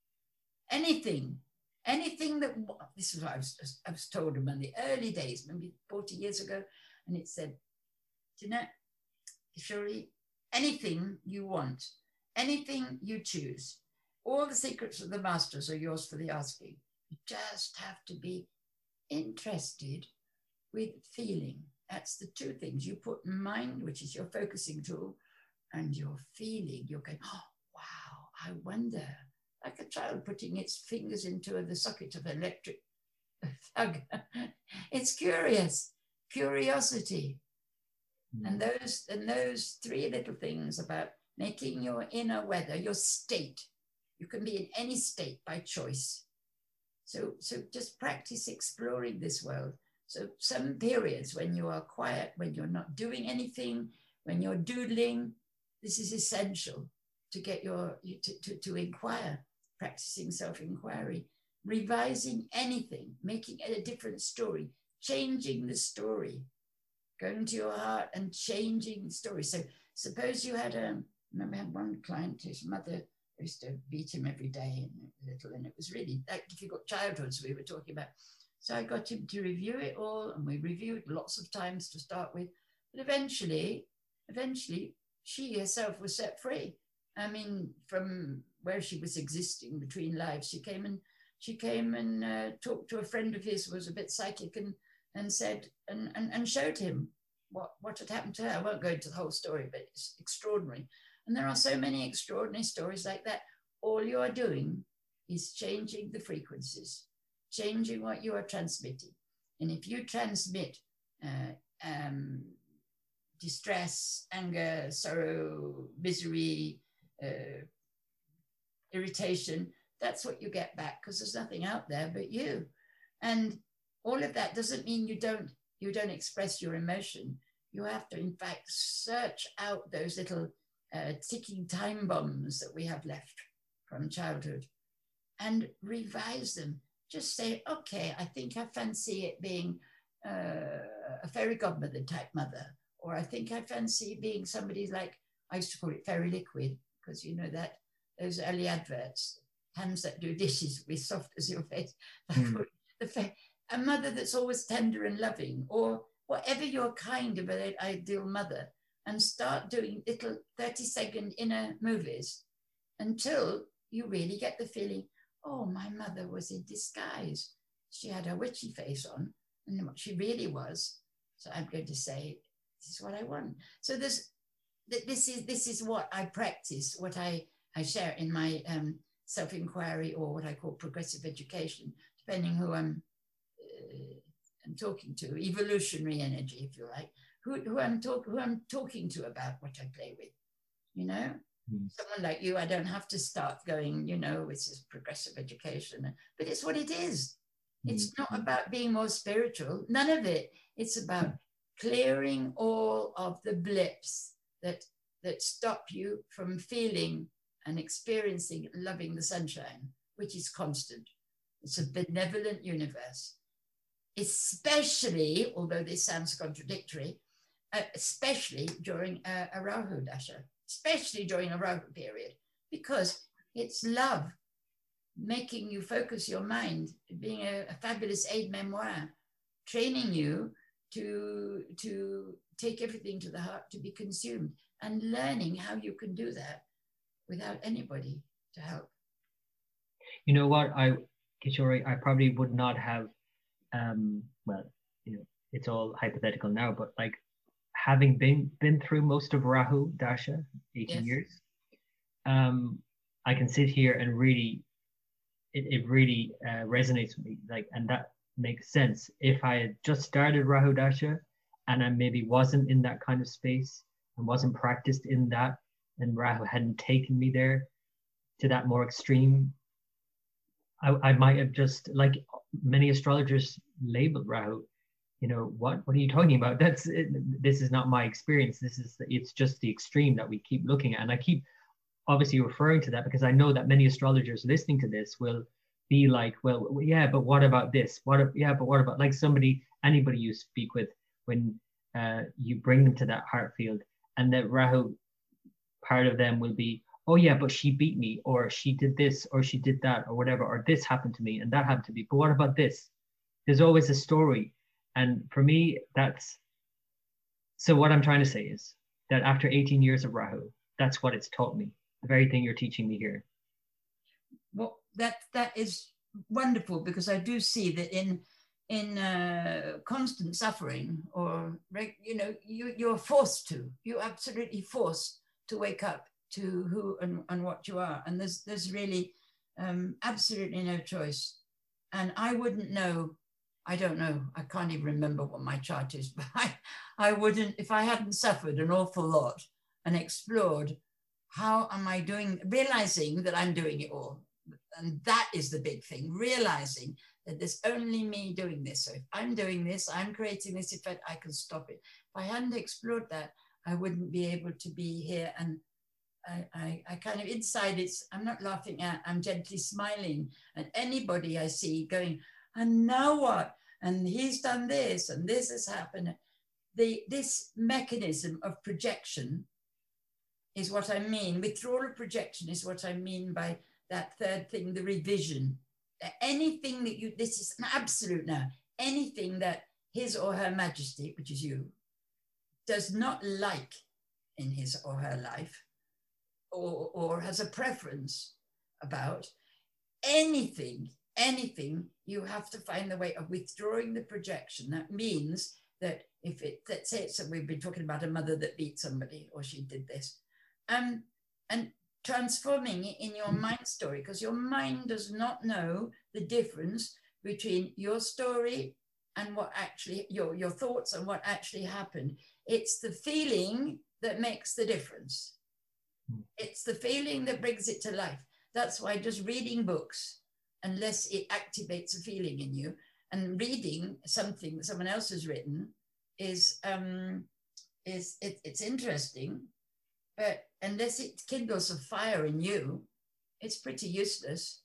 anything, anything that, this is what I was, I was told in the early days, maybe forty years ago, and it said, Jeanette, surely anything you want, anything you choose, all the secrets of the masters are yours for the asking. You just have to be interested with feeling. That's the two things. You put mind, which is your focusing tool, and your feeling. You're going, oh, wow, I wonder. Like a child putting its fingers into the socket of an electric plug. It's curious, curiosity. Mm. And those, and those three little things about making your inner weather, your state. You can be in any state by choice. So, so just practice exploring this world. So some periods when you are quiet, when you're not doing anything, when you're doodling, this is essential to get your, to, to, to inquire, practicing self-inquiry, revising anything, making it a different story, changing the story, going to your heart and changing the story. So suppose you had a, I remember I had one client, his mother used to beat him every day and little, and it was really like difficult childhoods we were talking about. So I got him to review it all, and we reviewed lots of times to start with. But eventually, eventually, she herself was set free. I mean, from where she was existing between lives, she came and she came and uh, talked to a friend of his who was a bit psychic, and and said and, and and showed him what what had happened to her. I won't go into the whole story, but it's extraordinary. And there are so many extraordinary stories like that. All you are doing is changing the frequencies, changing what you are transmitting. And if you transmit uh, um, distress, anger, sorrow, misery, uh, irritation, that's what you get back, because there's nothing out there but you. And all of that doesn't mean you don't, you don't express your emotion. You have to, in fact, search out those little uh, ticking time bombs that we have left from childhood and revise them. Just say, okay, I think I fancy it being uh, a fairy godmother type mother, or I think I fancy being somebody like, I used to call it fairy liquid, because you know that those early adverts, hands that do dishes will be soft as your face. Mm. the fa- a mother that's always tender and loving, or whatever your kind of an ideal mother, and start doing little thirty second inner movies until you really get the feeling, oh, my mother was in disguise. She had her witchy face on, and what she really was. So I'm going to say, this is what I want. So this, this is this is what I practice, what I, I share in my um, self-inquiry, or what I call progressive education, depending who I'm, uh, I'm talking to, evolutionary energy, if you like, who, who, I'm talk, who I'm talking to about what I play with, you know? Mm. Someone like you, I don't have to start going, you know, this is progressive education, but it's what it is. Mm. It's not about being more spiritual, none of it. It's about clearing all of the blips that, that stop you from feeling and experiencing loving the sunshine, which is constant. It's a benevolent universe. especially, although this sounds contradictory, uh, especially during a, a Rahu Dasha, especially during a Rahu period, because it's love, making you focus your mind, being a, a fabulous aide-memoire, training you to, to take everything to the heart, to be consumed, and learning how you can do that without anybody to help. You know what, I, Kishori, I probably would not have, um, well, you know, it's all hypothetical now, but like having been been through most of Rahu Dasha, eighteen yes. years, um, I can sit here and really, it, it really uh, resonates with me, like, and that makes sense. If I had just started Rahu Dasha and I maybe wasn't in that kind of space and wasn't practiced in that, and Rahu hadn't taken me there to that more extreme, I, I might have just, like many astrologers labeled Rahu, you know, what, what are you talking about? That's, it, this is not my experience. This is, it's just the extreme that we keep looking at. And I keep obviously referring to that because I know that many astrologers listening to this will be like, well, yeah, but what about this? What, yeah, but what about, like somebody, anybody you speak with, when uh, you bring them to that heart field, and that Rahu, part of them will be, oh yeah, but she beat me, or she did this, or she did that, or whatever, or this happened to me and that happened to me. But what about this? There's always a story. And for me, that's, so what I'm trying to say is that after eighteen years of Rahu, that's what it's taught me. The very thing you're teaching me here. Well, that that is wonderful, because I do see that in in uh, constant suffering, or, you know, you, you're forced to, you're absolutely forced to wake up to who and, and what you are. And there's, there's really um, absolutely no choice. And I wouldn't know, I don't know, I can't even remember what my chart is, but I, I wouldn't, if I hadn't suffered an awful lot and explored, how am I doing, realizing that I'm doing it all. And that is the big thing, realizing that there's only me doing this. So if I'm doing this, I'm creating this effect, I can stop it. If I hadn't explored that, I wouldn't be able to be here. And I, I, I kind of inside, it's, I'm not laughing at, I'm gently smiling at anybody I see going, and now what? And he's done this, and this has happened. The, this mechanism of projection is what I mean. Withdrawal of projection is what I mean by that third thing, the revision. Anything that you, this is an absolute now, anything that His or Her Majesty, which is you, does not like in his or her life, or, or has a preference about, anything, anything, you have to find the way of withdrawing the projection. That means that if it, let's say it's, we've been talking about a mother that beat somebody, or she did this, um, and transforming it in your mind story, because your mind does not know the difference between your story and what actually, your, your thoughts and what actually happened. It's the feeling that makes the difference. It's the feeling that brings it to life. That's why just reading books, unless it activates a feeling in you, and reading something that someone else has written is, um, is it, it's interesting, but unless it kindles a fire in you, it's pretty useless.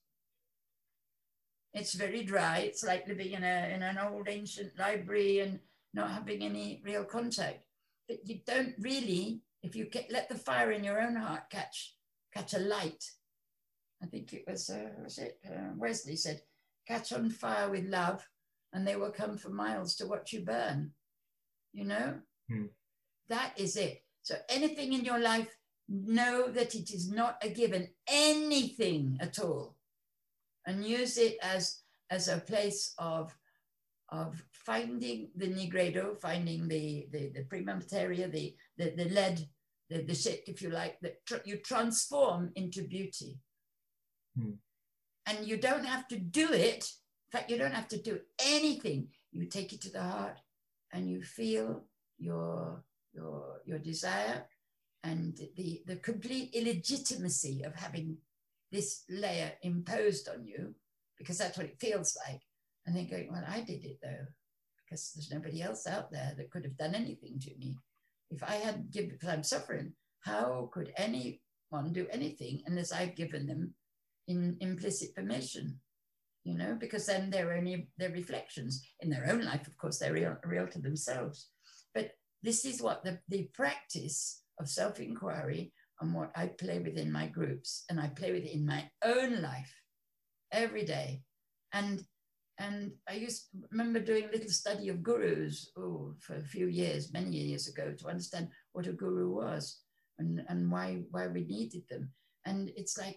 It's very dry. It's like living in, a, in an old ancient library and not having any real contact. But you don't really, if you get, let the fire in your own heart catch, catch a light. I think it was, uh, was it uh, Wesley said, catch on fire with love and they will come for miles to watch you burn. You know, hmm. That is it. So anything in your life, know that it is not a given, anything at all. And use it as, as a place of, of finding the nigredo, finding the, the, the prima materia, the, the, the lead, the, the shit, if you like, that tr you transform into beauty. Hmm. And you don't have to do it. In fact, you don't have to do anything. You take it to the heart and you feel your, your, your desire and the, the complete illegitimacy of having this layer imposed on you, because that's what it feels like. And then going, well, I did it though, because there's nobody else out there that could have done anything to me. If I hadn't given, because I'm suffering, how could anyone do anything unless I've given them in implicit permission? you know, because then they're only their reflections in their own life. Of course, they're real, real to themselves. But this is what the, the practice of self-inquiry and what I play with in my groups, and I play with it in my own life every day. And and I used to remember doing a little study of gurus oh, for a few years, many years ago, to understand what a guru was and, and why, why we needed them. And it's like,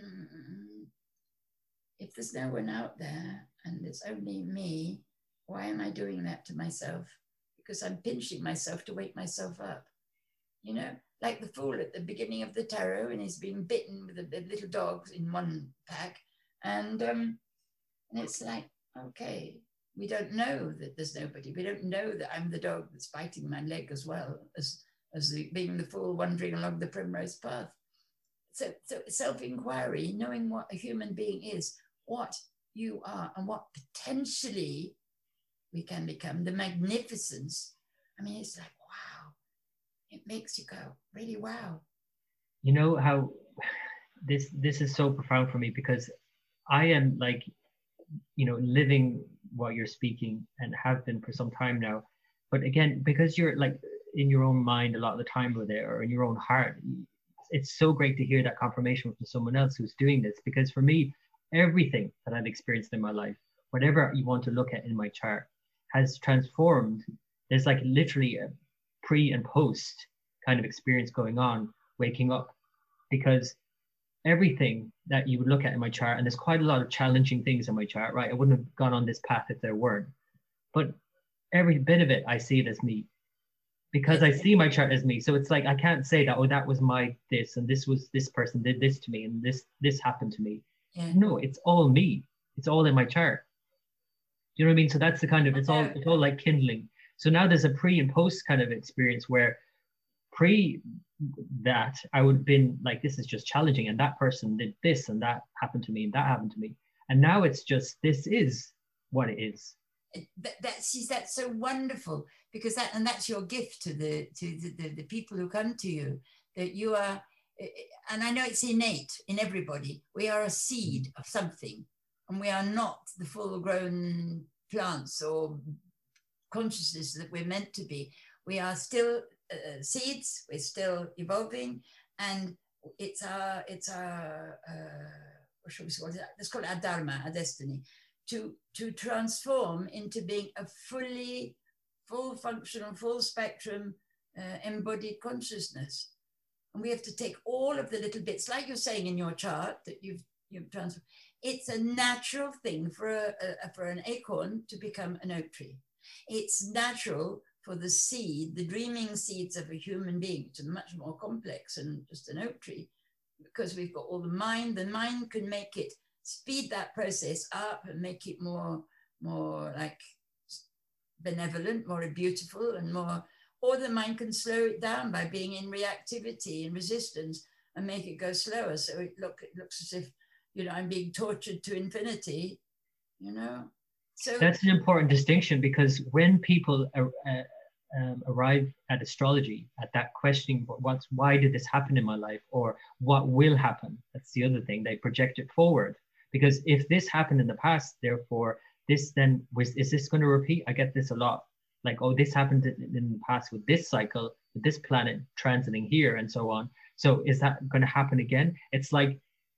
mm, if there's no one out there and it's only me, why am I doing that to myself? Because I'm pinching myself to wake myself up. You know, like the fool at the beginning of the tarot, and he's being bitten with the, the little dogs in one pack. And, um, and it's like, okay, we don't know that there's nobody. We don't know that I'm the dog that's biting my leg as well as, as the, being the fool wandering along the primrose path. So, so self-inquiry, knowing what a human being is, what you are, and what potentially we can become, the magnificence. I mean, it's like, wow. It makes you go, really, wow. You know how this this is so profound for me, because I am like, you know, living what you're speaking and have been for some time now. But again, because you're like in your own mind a lot of the time with it, or in your own heart, it's so great to hear that confirmation from someone else who's doing this. Because for me, everything that I've experienced in my life, whatever you want to look at in my chart, has transformed. There's like literally a pre and post kind of experience going on, waking up, because everything that you would look at in my chart, and there's quite a lot of challenging things in my chart, right? I wouldn't have gone on this path if there weren't. But every bit of it, I see it as me, because I see my chart as me. So it's like, I can't say that, oh, that was my this, and this was, this person did this to me, and this, this happened to me. Yeah. No, it's all me. It's all in my chart. Do you know what I mean? So that's the kind of, it's all, it's all like kindling. So now there's a pre and post kind of experience where pre that I would have been like, this is just challenging, and that person did this, and that happened to me, and that happened to me. And now it's just, this is what it is. That, that's, that's so wonderful, because that, and that's your gift to the, to the, the, the people who come to you, that you are, and I know it's innate in everybody, we are a seed of something, and we are not the full grown plants or consciousness that we're meant to be. We are still uh, seeds, we're still evolving, and it's our, it's our, uh, what should we call it? Let's call it our dharma, our destiny, to, to transform into being a fully, full functional, full spectrum, uh, embodied consciousness. And we have to take all of the little bits, like you're saying in your chart, that you've, you've transformed. It's a natural thing for, a, a, for an acorn to become an oak tree. It's natural for the seed, the dreaming seeds of a human being, which are much more complex than just an oak tree, because we've got all the mind. The mind can make it, speed that process up and make it more, more like benevolent, more beautiful, and more, or the mind can slow it down by being in reactivity and resistance and make it go slower. So it, look, it looks as if, you know, I'm being tortured to infinity, you know? So that's an important distinction, because when people uh, uh, um, arrive at astrology, at that questioning, what's, why did this happen in my life, or what will happen? That's the other thing. They project it forward, because if this happened in the past, therefore this then was, is this going to repeat? I get this a lot. Like, oh, this happened in, in the past with this cycle, with this planet transiting here, and so on. So is that going to happen again? It's like,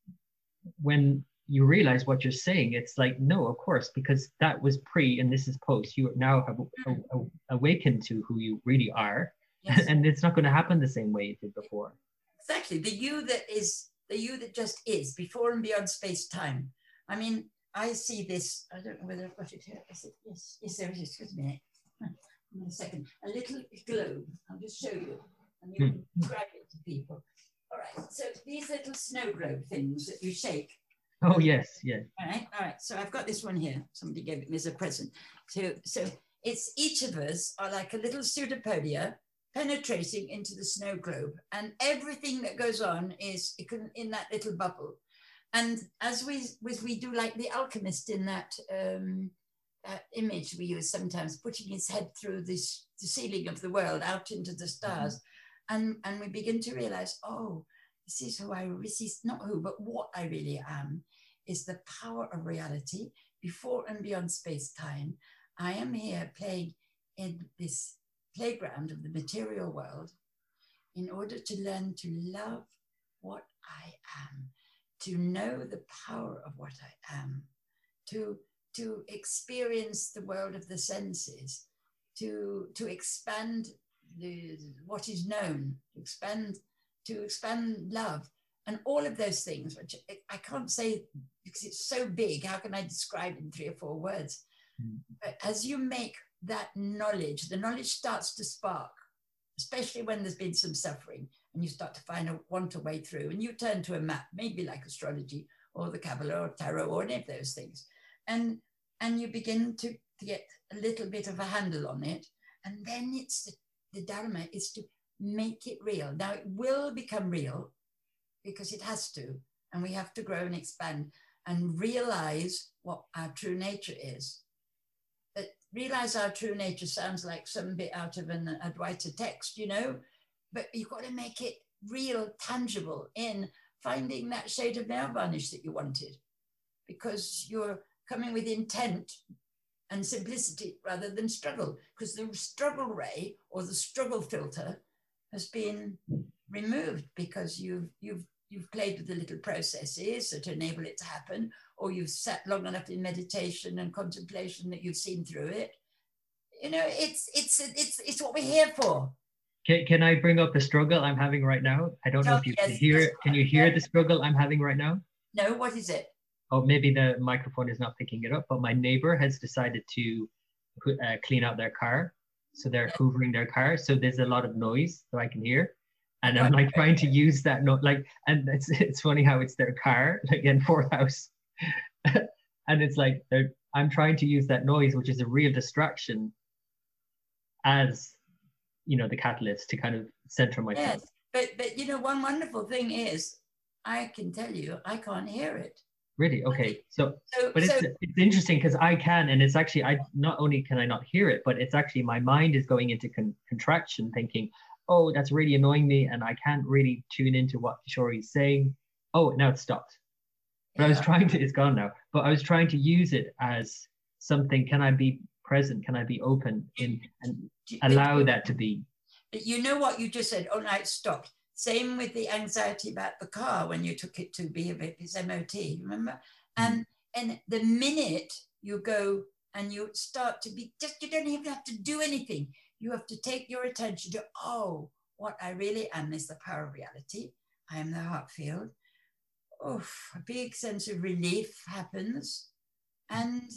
when you realize what you're saying, it's like, no, of course, because that was pre and this is post. You now have a, a, a, awakened to who you really are. Yes. And it's not going to happen the same way it did before. Exactly. The you that is, the you that just is, before and beyond space-time. I mean, I see this, I don't know whether I've got it here. Is it? Yes, yes, there it is. Excuse me. In a second. A little globe. I'll just show you. And you can describe it to people. All right. So these little snow globe things that you shake. Oh, yes, yes. All right, all right. So I've got this one here. Somebody gave it me as a present. So, so it's, each of us are like a little pseudopodia penetrating into the snow globe, and everything that goes on is in that little bubble. And as we, as we do, like the alchemist in that, um, that image we use sometimes, putting his head through this, the ceiling of the world out into the stars, mm-hmm. and, and we begin to realize, oh, this is who I, this is not who, but what I really am. is the power of reality before and beyond space-time. I am here playing in this playground of the material world in order to learn to love what I am, to know the power of what I am, to, to experience the world of the senses, to, to expand the, what is known, to expand, to expand love, and all of those things, which I can't say because it's so big. How can I describe in three or four words? Mm. But as you make that knowledge, the knowledge starts to spark, especially when there's been some suffering and you start to find a want a way through, and you turn to a map, maybe like astrology or the Kabbalah or tarot or any of those things. And, and you begin to, to get a little bit of a handle on it. And then it's the, the Dharma is to make it real. Now it will become real because it has to, and we have to grow and expand and realize what our true nature is. But realize our true nature sounds like some bit out of an Advaita text, you know, but you've got to make it real, tangible in finding that shade of nail varnish that you wanted, because you're coming with intent and simplicity rather than struggle, because the struggle ray or the struggle filter has been removed because you've, you've, you've played with the little processes that enable it to happen, or you've sat long enough in meditation and contemplation that you've seen through it. You know, it's, it's, it's, it's what we're here for. Can, can I bring up the struggle I'm having right now? I don't know if you yes, can hear yes, Can you hear the struggle I'm having right now? No, what is it? Oh, maybe the microphone is not picking it up, but my neighbor has decided to uh, clean out their car. So they're yeah. hoovering their car. So there's a lot of noise that I can hear. And I'm like trying to use that note, like, and it's, it's funny how it's their car, like in fourth house. And it's like, they're, I'm trying to use that noise, which is a real distraction, as, you know, the catalyst to kind of center myself. Yes, but, but you know, one wonderful thing is, I can tell you, I can't hear it. Really? Okay. So, so but it's, so, it's interesting because I can, and it's actually, I not only can I not hear it, but it's actually my mind is going into con contraction thinking, oh, that's really annoying me, and I can't really tune into what Kishori's saying. Oh, now it's stopped. But yeah. I was trying to, it's gone now, but I was trying to use it as something, can I be present? Can I be open in and allow that to be? But you know what you just said, oh, now it stopped. Same with the anxiety about the car when you took it to be a bit, it's M O T, remember? Mm. And, and the minute you go and you start to be, just you don't even have to do anything. You have to take your attention to, oh, what I really am is the power of reality. I am the heart field. Oof, a big sense of relief happens. And,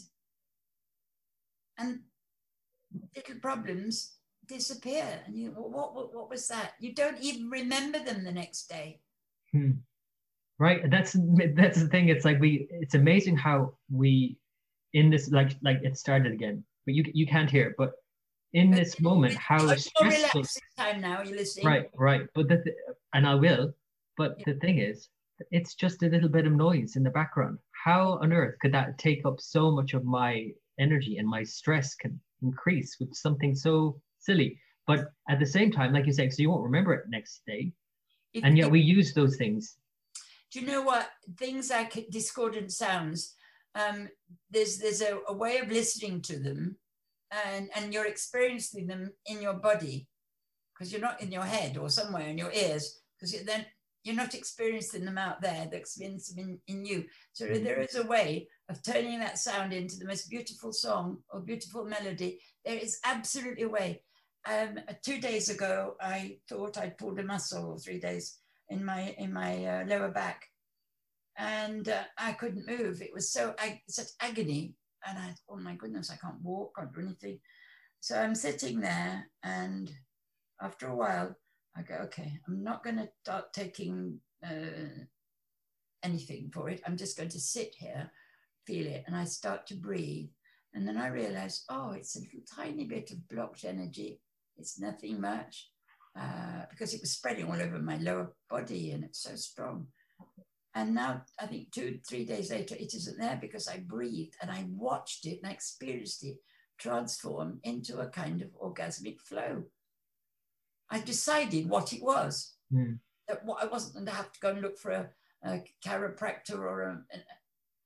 and little problems disappear. And you, what, what, what was that? You don't even remember them the next day. Hmm. Right. That's, that's the thing. It's like we, it's amazing how we, in this, like, like it started again, but you, you can't hear it, but in but this moment, how stressful. Time now, you're listening. Right, right. But the th and I will. But yeah. the thing is, it's just a little bit of noise in the background. How on earth could that take up so much of my energy, and my stress can increase with something so silly? But at the same time, like you say, so you won't remember it next day, if, and yet if, we use those things. Do you know what? Things like discordant sounds. Um, there's there's a, a way of listening to them. And, and you're experiencing them in your body, because you're not in your head or somewhere in your ears, because you, then you're not experiencing them out there, they're experiencing them in, in you. So mm-hmm. there is a way of turning that sound into the most beautiful song or beautiful melody. There is absolutely a way. Um, two days ago, I thought I'd pulled a muscle, or three days, in my, in my uh, lower back. And uh, I couldn't move. It was so ag such agony. And I, oh my goodness, I can't walk, can't do anything. So I'm sitting there, and after a while, I go, okay, I'm not going to start taking uh, anything for it. I'm just going to sit here, feel it, and I start to breathe. And then I realize, oh, it's a little tiny bit of blocked energy. It's nothing much, uh, because it was spreading all over my lower body, and it's so strong. And now, I think two, three days later, it isn't there because I breathed and I watched it and I experienced it transform into a kind of orgasmic flow. I decided what it was. Mm. That what I wasn't going to have to go and look for a, a chiropractor or a,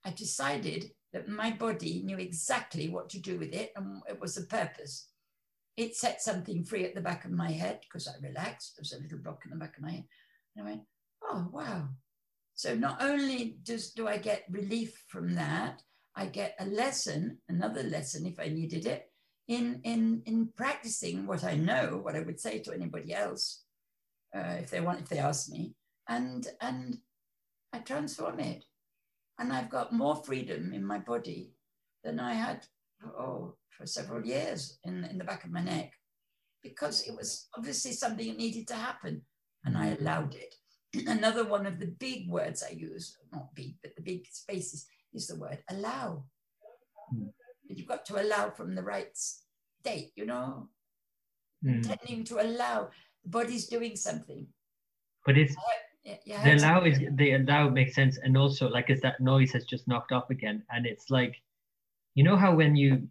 I decided that my body knew exactly what to do with it, and it was a purpose. It set something free at the back of my head because I relaxed. There was a little block in the back of my head. And I went, oh, wow. So not only does, do I get relief from that, I get a lesson, another lesson if I needed it, in, in, in practicing what I know, what I would say to anybody else, uh, if they want, if they ask me, and, and I transform it. And I've got more freedom in my body than I had, oh, for several years in, in the back of my neck, because it was obviously something that needed to happen, and I allowed it. Another one of the big words I use, not big, but the big spaces, is the word allow. Mm. You've got to allow from the right state, you know, mm. intending to allow. The body's doing something. But it's, the allow is, the allow makes sense. And also, like, as that noise has just knocked off again. And it's like, you know how when you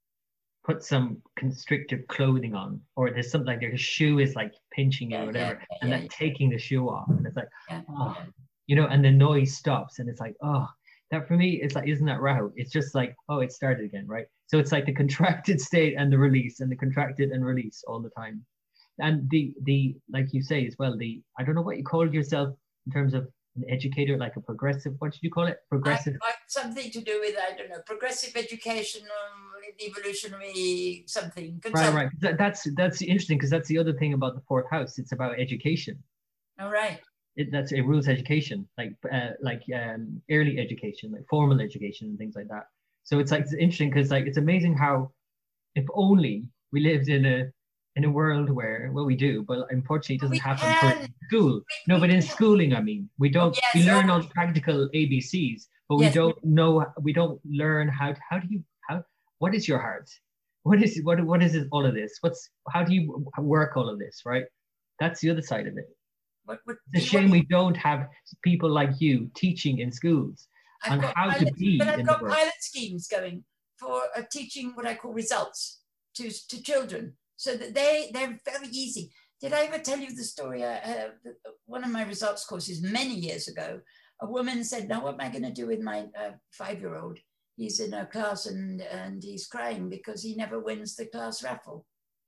put some constrictive clothing on, or there's something like your shoe is like pinching you, yeah, or whatever, yeah, yeah, and then yeah. taking the shoe off, and it's like, yeah, oh, yeah. you know, and the noise stops, and it's like, oh, that for me, it's like, isn't that Rahu? It's just like, oh, it started again, right? So it's like the contracted state and the release, and the contracted and release all the time. And the, the like you say as well, the, I don't know what you called yourself in terms of an educator, like a progressive, what did you call it? Progressive. I, I, something to do with, I don't know, progressive education, um, evolutionary something. Right, right. That, that's that's interesting, because that's the other thing about the fourth house. It's about education. All right. It, that's it rules education, like uh, like um, early education, like formal education and things like that. So it's like, it's interesting because like it's amazing how, if only we lived in a in a world where, well, we do, but unfortunately it doesn't we happen can. for school. No, but in schooling, I mean, we don't, oh, yes, we learn all the practical A B Cs, but yes. we don't know, we don't learn how, to, how do you, how, what is your heart? What is, what, what is it, all of this? What's, how do you work all of this, right? That's the other side of it. What, what, it's a shame we don't have people like you teaching in schools on how pilot, to be but I've in got the world. pilot schemes going for uh, teaching what I call results to, to children. So that they, they're very easy. Did I ever tell you the story? Uh, uh, one of my results courses many years ago, a woman said, now what am I going to do with my uh, five-year-old? He's in a class and, and he's crying because he never wins the class raffle.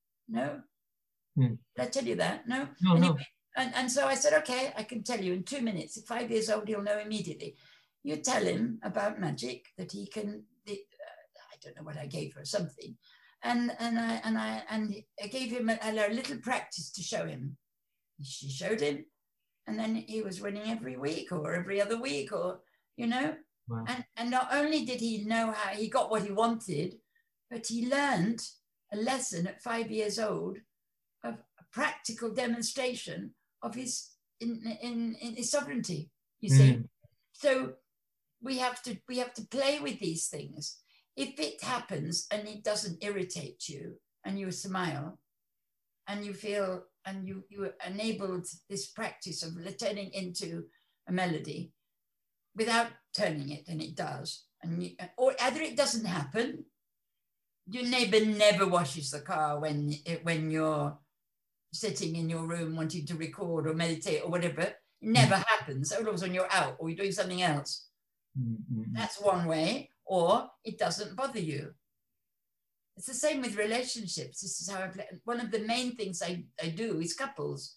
No? Hmm. Did I tell you that? No? No, anyway, no. And, and so I said, okay, I can tell you in two minutes. At five years old, he'll know immediately. You tell him about magic, that he can, the, uh, I don't know what I gave her, something. And and I and I and I gave him a, a little practice to show him. She showed him, and then he was winning every week or every other week, or you know. Wow. And and not only did he know how he got what he wanted, but he learned a lesson at five years old of a practical demonstration of his in in, in his sovereignty. You see, mm. So we have to we have to play with these things. If it happens and it doesn't irritate you and you smile and you feel and you, you enabled this practice of turning into a melody without turning it, and it does, and you, or either it doesn't happen, your neighbor never washes the car when, when you're sitting in your room wanting to record or meditate or whatever, it never mm. happens. Always when you're out or you're doing something else. Mm-hmm. That's one way. Or it doesn't bother you. It's the same with relationships. This is how I play. One of the main things I, I do is couples.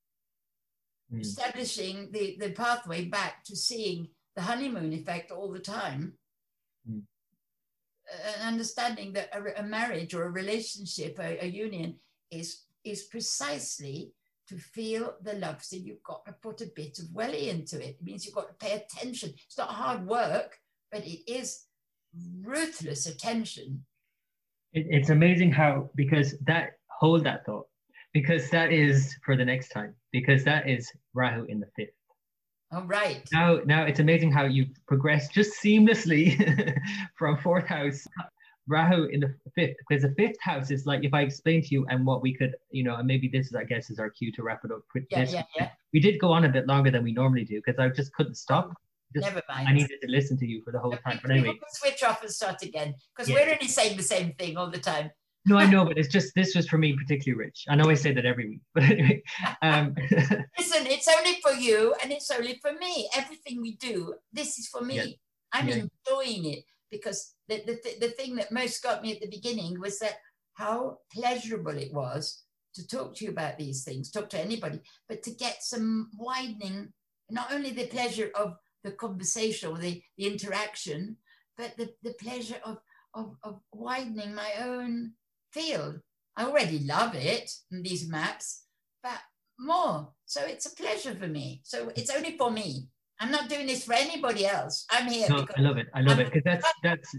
Mm. Establishing the, the pathway back to seeing the honeymoon effect all the time. Mm. And understanding that a, a marriage or a relationship, a, a union is, is precisely to feel the love. So you've got to put a bit of welly into it. It means you've got to pay attention. It's not hard work, but it is ruthless attention. It, it's amazing how, because that, hold that thought, because that is for the next time, because that is Rahu in the fifth. Oh, right. Now, now it's amazing how you've progressed just seamlessly from fourth house, Rahu in the fifth, because the fifth house is like, if I explain to you and what we could, you know, and maybe this is, I guess, is our cue to wrap it up. Yeah, yeah, yeah. We did go on a bit longer than we normally do because I just couldn't stop. Just, Never mind. I needed to listen to you for the whole time. But anyway, switch off and start again because yeah. we're only saying the same thing all the time. No, I know, but it's just this was for me particularly rich. I know I say that every week, but anyway. Um, Listen, it's only for you and it's only for me. Everything we do, this is for me. Yeah. I'm yeah. enjoying it, because the, the, th- the thing that most got me at the beginning was that how pleasurable it was to talk to you about these things, talk to anybody, but to get some widening, not only the pleasure of the conversation or the, the interaction, but the, the pleasure of, of, of widening my own field. I already love it, and these maps, but more. So it's a pleasure for me. So it's only for me. I'm not doing this for anybody else. I'm here. No, I love it. I love I'm, it because that's that's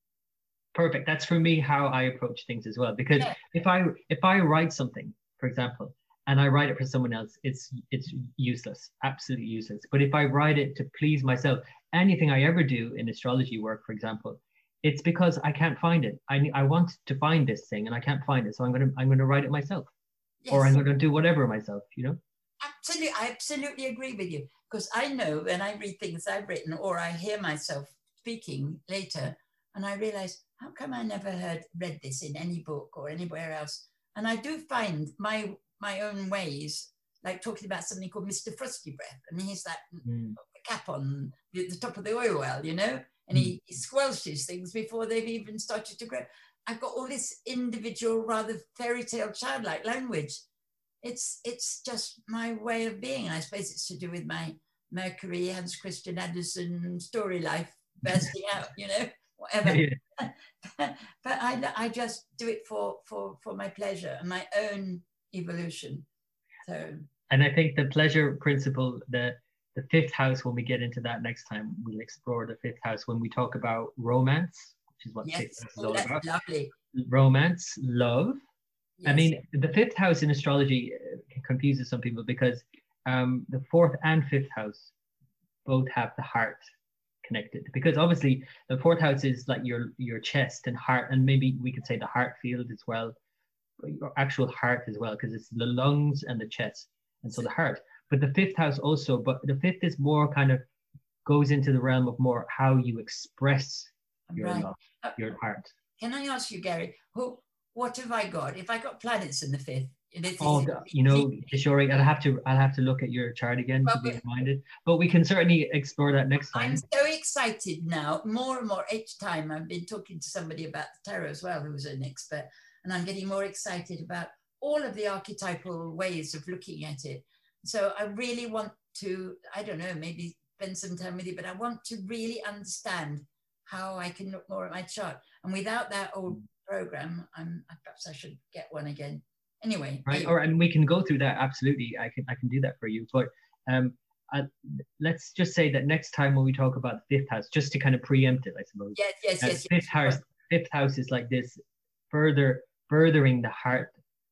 perfect. That's for me how I approach things as well. Because yeah. if I if I write something, for example, and I write it for someone else, it's it's useless, absolutely useless. But if I write it to please myself, anything I ever do in astrology work, for example, it's because I can't find it. I I want to find this thing and I can't find it, so I'm gonna I'm gonna write it myself, yes. or I'm gonna do whatever myself. You know. Absolutely, I absolutely agree with you, because I know when I read things I've written or I hear myself speaking later, and I realize, how come I never heard read this in any book or anywhere else? And I do find my my own ways, like talking about something called Mister Frosty Breath, and he's that mm. cap on the, the top of the oil well, you know, and mm. he, he squelches things before they've even started to grow. I've got all this individual, rather fairy tale childlike language. It's it's just my way of being. I suppose it's to do with my Mercury, Hans Christian Andersen story life bursting out, you know, whatever. Yeah. But I, I just do it for, for, for my pleasure and my own evolution. So. And I think the pleasure principle, the the fifth house, when we get into that next time, we'll explore the fifth house when we talk about romance, which is what yes. the fifth house is oh, all that's about. Lovely. Romance, love. Yes. I mean, the fifth house in astrology confuses some people because um, the fourth and fifth house both have the heart connected. Because obviously the fourth house is like your your chest and heart, and maybe we could say the heart field as well, your actual heart as well, because it's the lungs and the chest, and so the heart. But the fifth house also, but the fifth is more kind of goes into the realm of more how you express your right. love, your heart. Can I ask you, Gary, who? What have I got? If I got planets in the fifth, oh, you know, Kishori, I'll have to I'll have to look at your chart again well, to be reminded. But we can certainly explore that next time. I'm so excited now, more and more each time. I've been talking to somebody about the tarot as well, who was an expert, and I'm getting more excited about all of the archetypal ways of looking at it. So I really want to, I don't know, maybe spend some time with you, but I want to really understand how I can look more at my chart. And without that old program, I'm perhaps I should get one again. Anyway, right, anyway. Or and we can go through that. Absolutely, I can I can do that for you. But um, I, let's just say that next time when we talk about the fifth house, just to kind of preempt it, I suppose. Yes, yes, uh, yes. Fifth yes, house, fifth house is like this, further furthering the heart,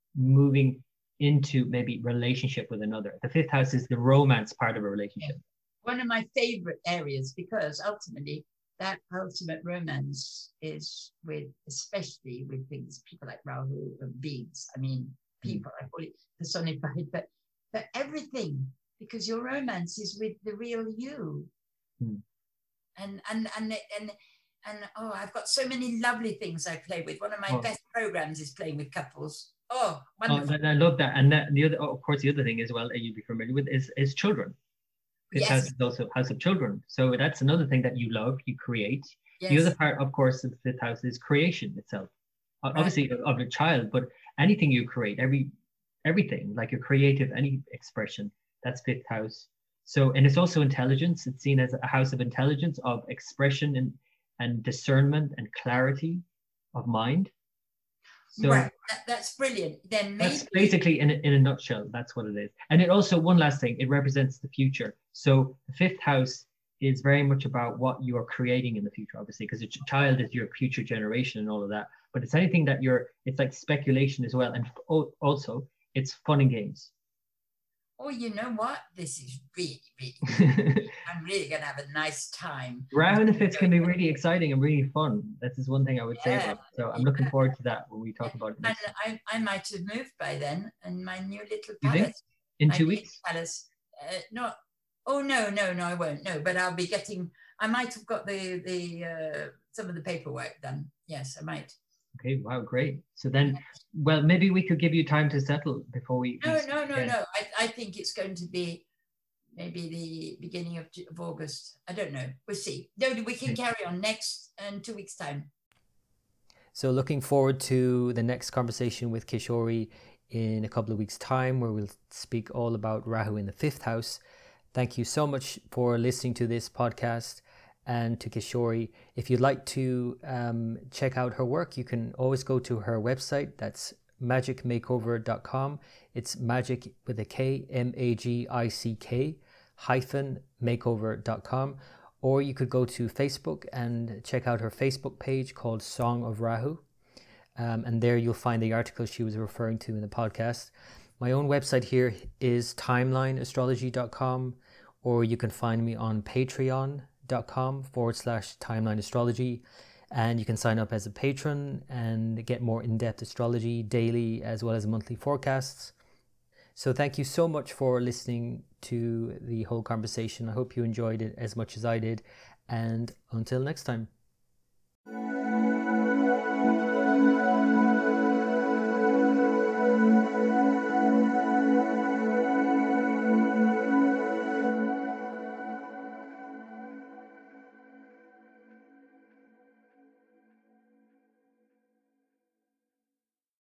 moving into maybe relationship with another. The fifth house is the romance part of a relationship. One of my favorite areas, because ultimately that ultimate romance is with, especially with things, people like Rahu and beings. I mean, people, mm. I call it personified, but but everything, because your romance is with the real you. Mm. And, and, and, and, and, oh, I've got so many lovely things I play with. One of my oh. best programs is playing with couples. Oh, wonderful. Oh, I love that. And that, the other, oh, of course, the other thing as well that you'd be familiar with is, is children. Fifth yes. house is also house of children. So that's another thing that you love, you create. Yes. The other part, of course, of the fifth house is creation itself. Right. Obviously of a child, but anything you create, every everything, like your creative, any expression, that's fifth house. So, and it's also intelligence. It's seen as a house of intelligence, of expression and, and discernment and clarity of mind. So right, that, that's brilliant. Then maybe... that's basically in a, in a nutshell, that's what it is. And it also, one last thing, it represents the future. So the fifth house is very much about what you are creating in the future, obviously, because a child is your future generation and all of that. But it's anything that you're, it's like speculation as well. And also, it's fun and games. Oh, you know what? This is really, really, I'm really going to have a nice time. Round the fifth can be really exciting and really fun. This is one thing I would yeah, say about it. So I'm yeah. looking forward to that when we talk about it next And I, I might have moved by then, and my new little palace. In two weeks? Palace. Uh, no, oh, no, no, no, I won't. No, but I'll be getting, I might have got the, the uh, some of the paperwork done. Yes, I might. Okay, wow, great. So then, well, maybe we could give you time to settle before we... No, no, no, yeah. no. I, I think it's going to be, maybe the beginning of, of August. I don't know. We'll see. No, we can carry on next in two weeks' time. So looking forward to the next conversation with Kishori in a couple of weeks' time, where we'll speak all about Rahu in the fifth house. Thank you so much for listening to this podcast. And to Kishori, if you'd like to um, check out her work, you can always go to her website. That's magic makeover dot com. It's magic with a K, M A G I C K, hyphen makeover dot com. Or you could go to Facebook and check out her Facebook page called Song of Rahu. Um, and there you'll find the article she was referring to in the podcast. My own website here is timeline astrology dot com, or you can find me on patreon.com forward slash timeline astrology. And you can sign up as a patron and get more in-depth astrology daily as well as monthly forecasts. So thank you so much for listening to the whole conversation. I hope you enjoyed it as much as I did. And until next time.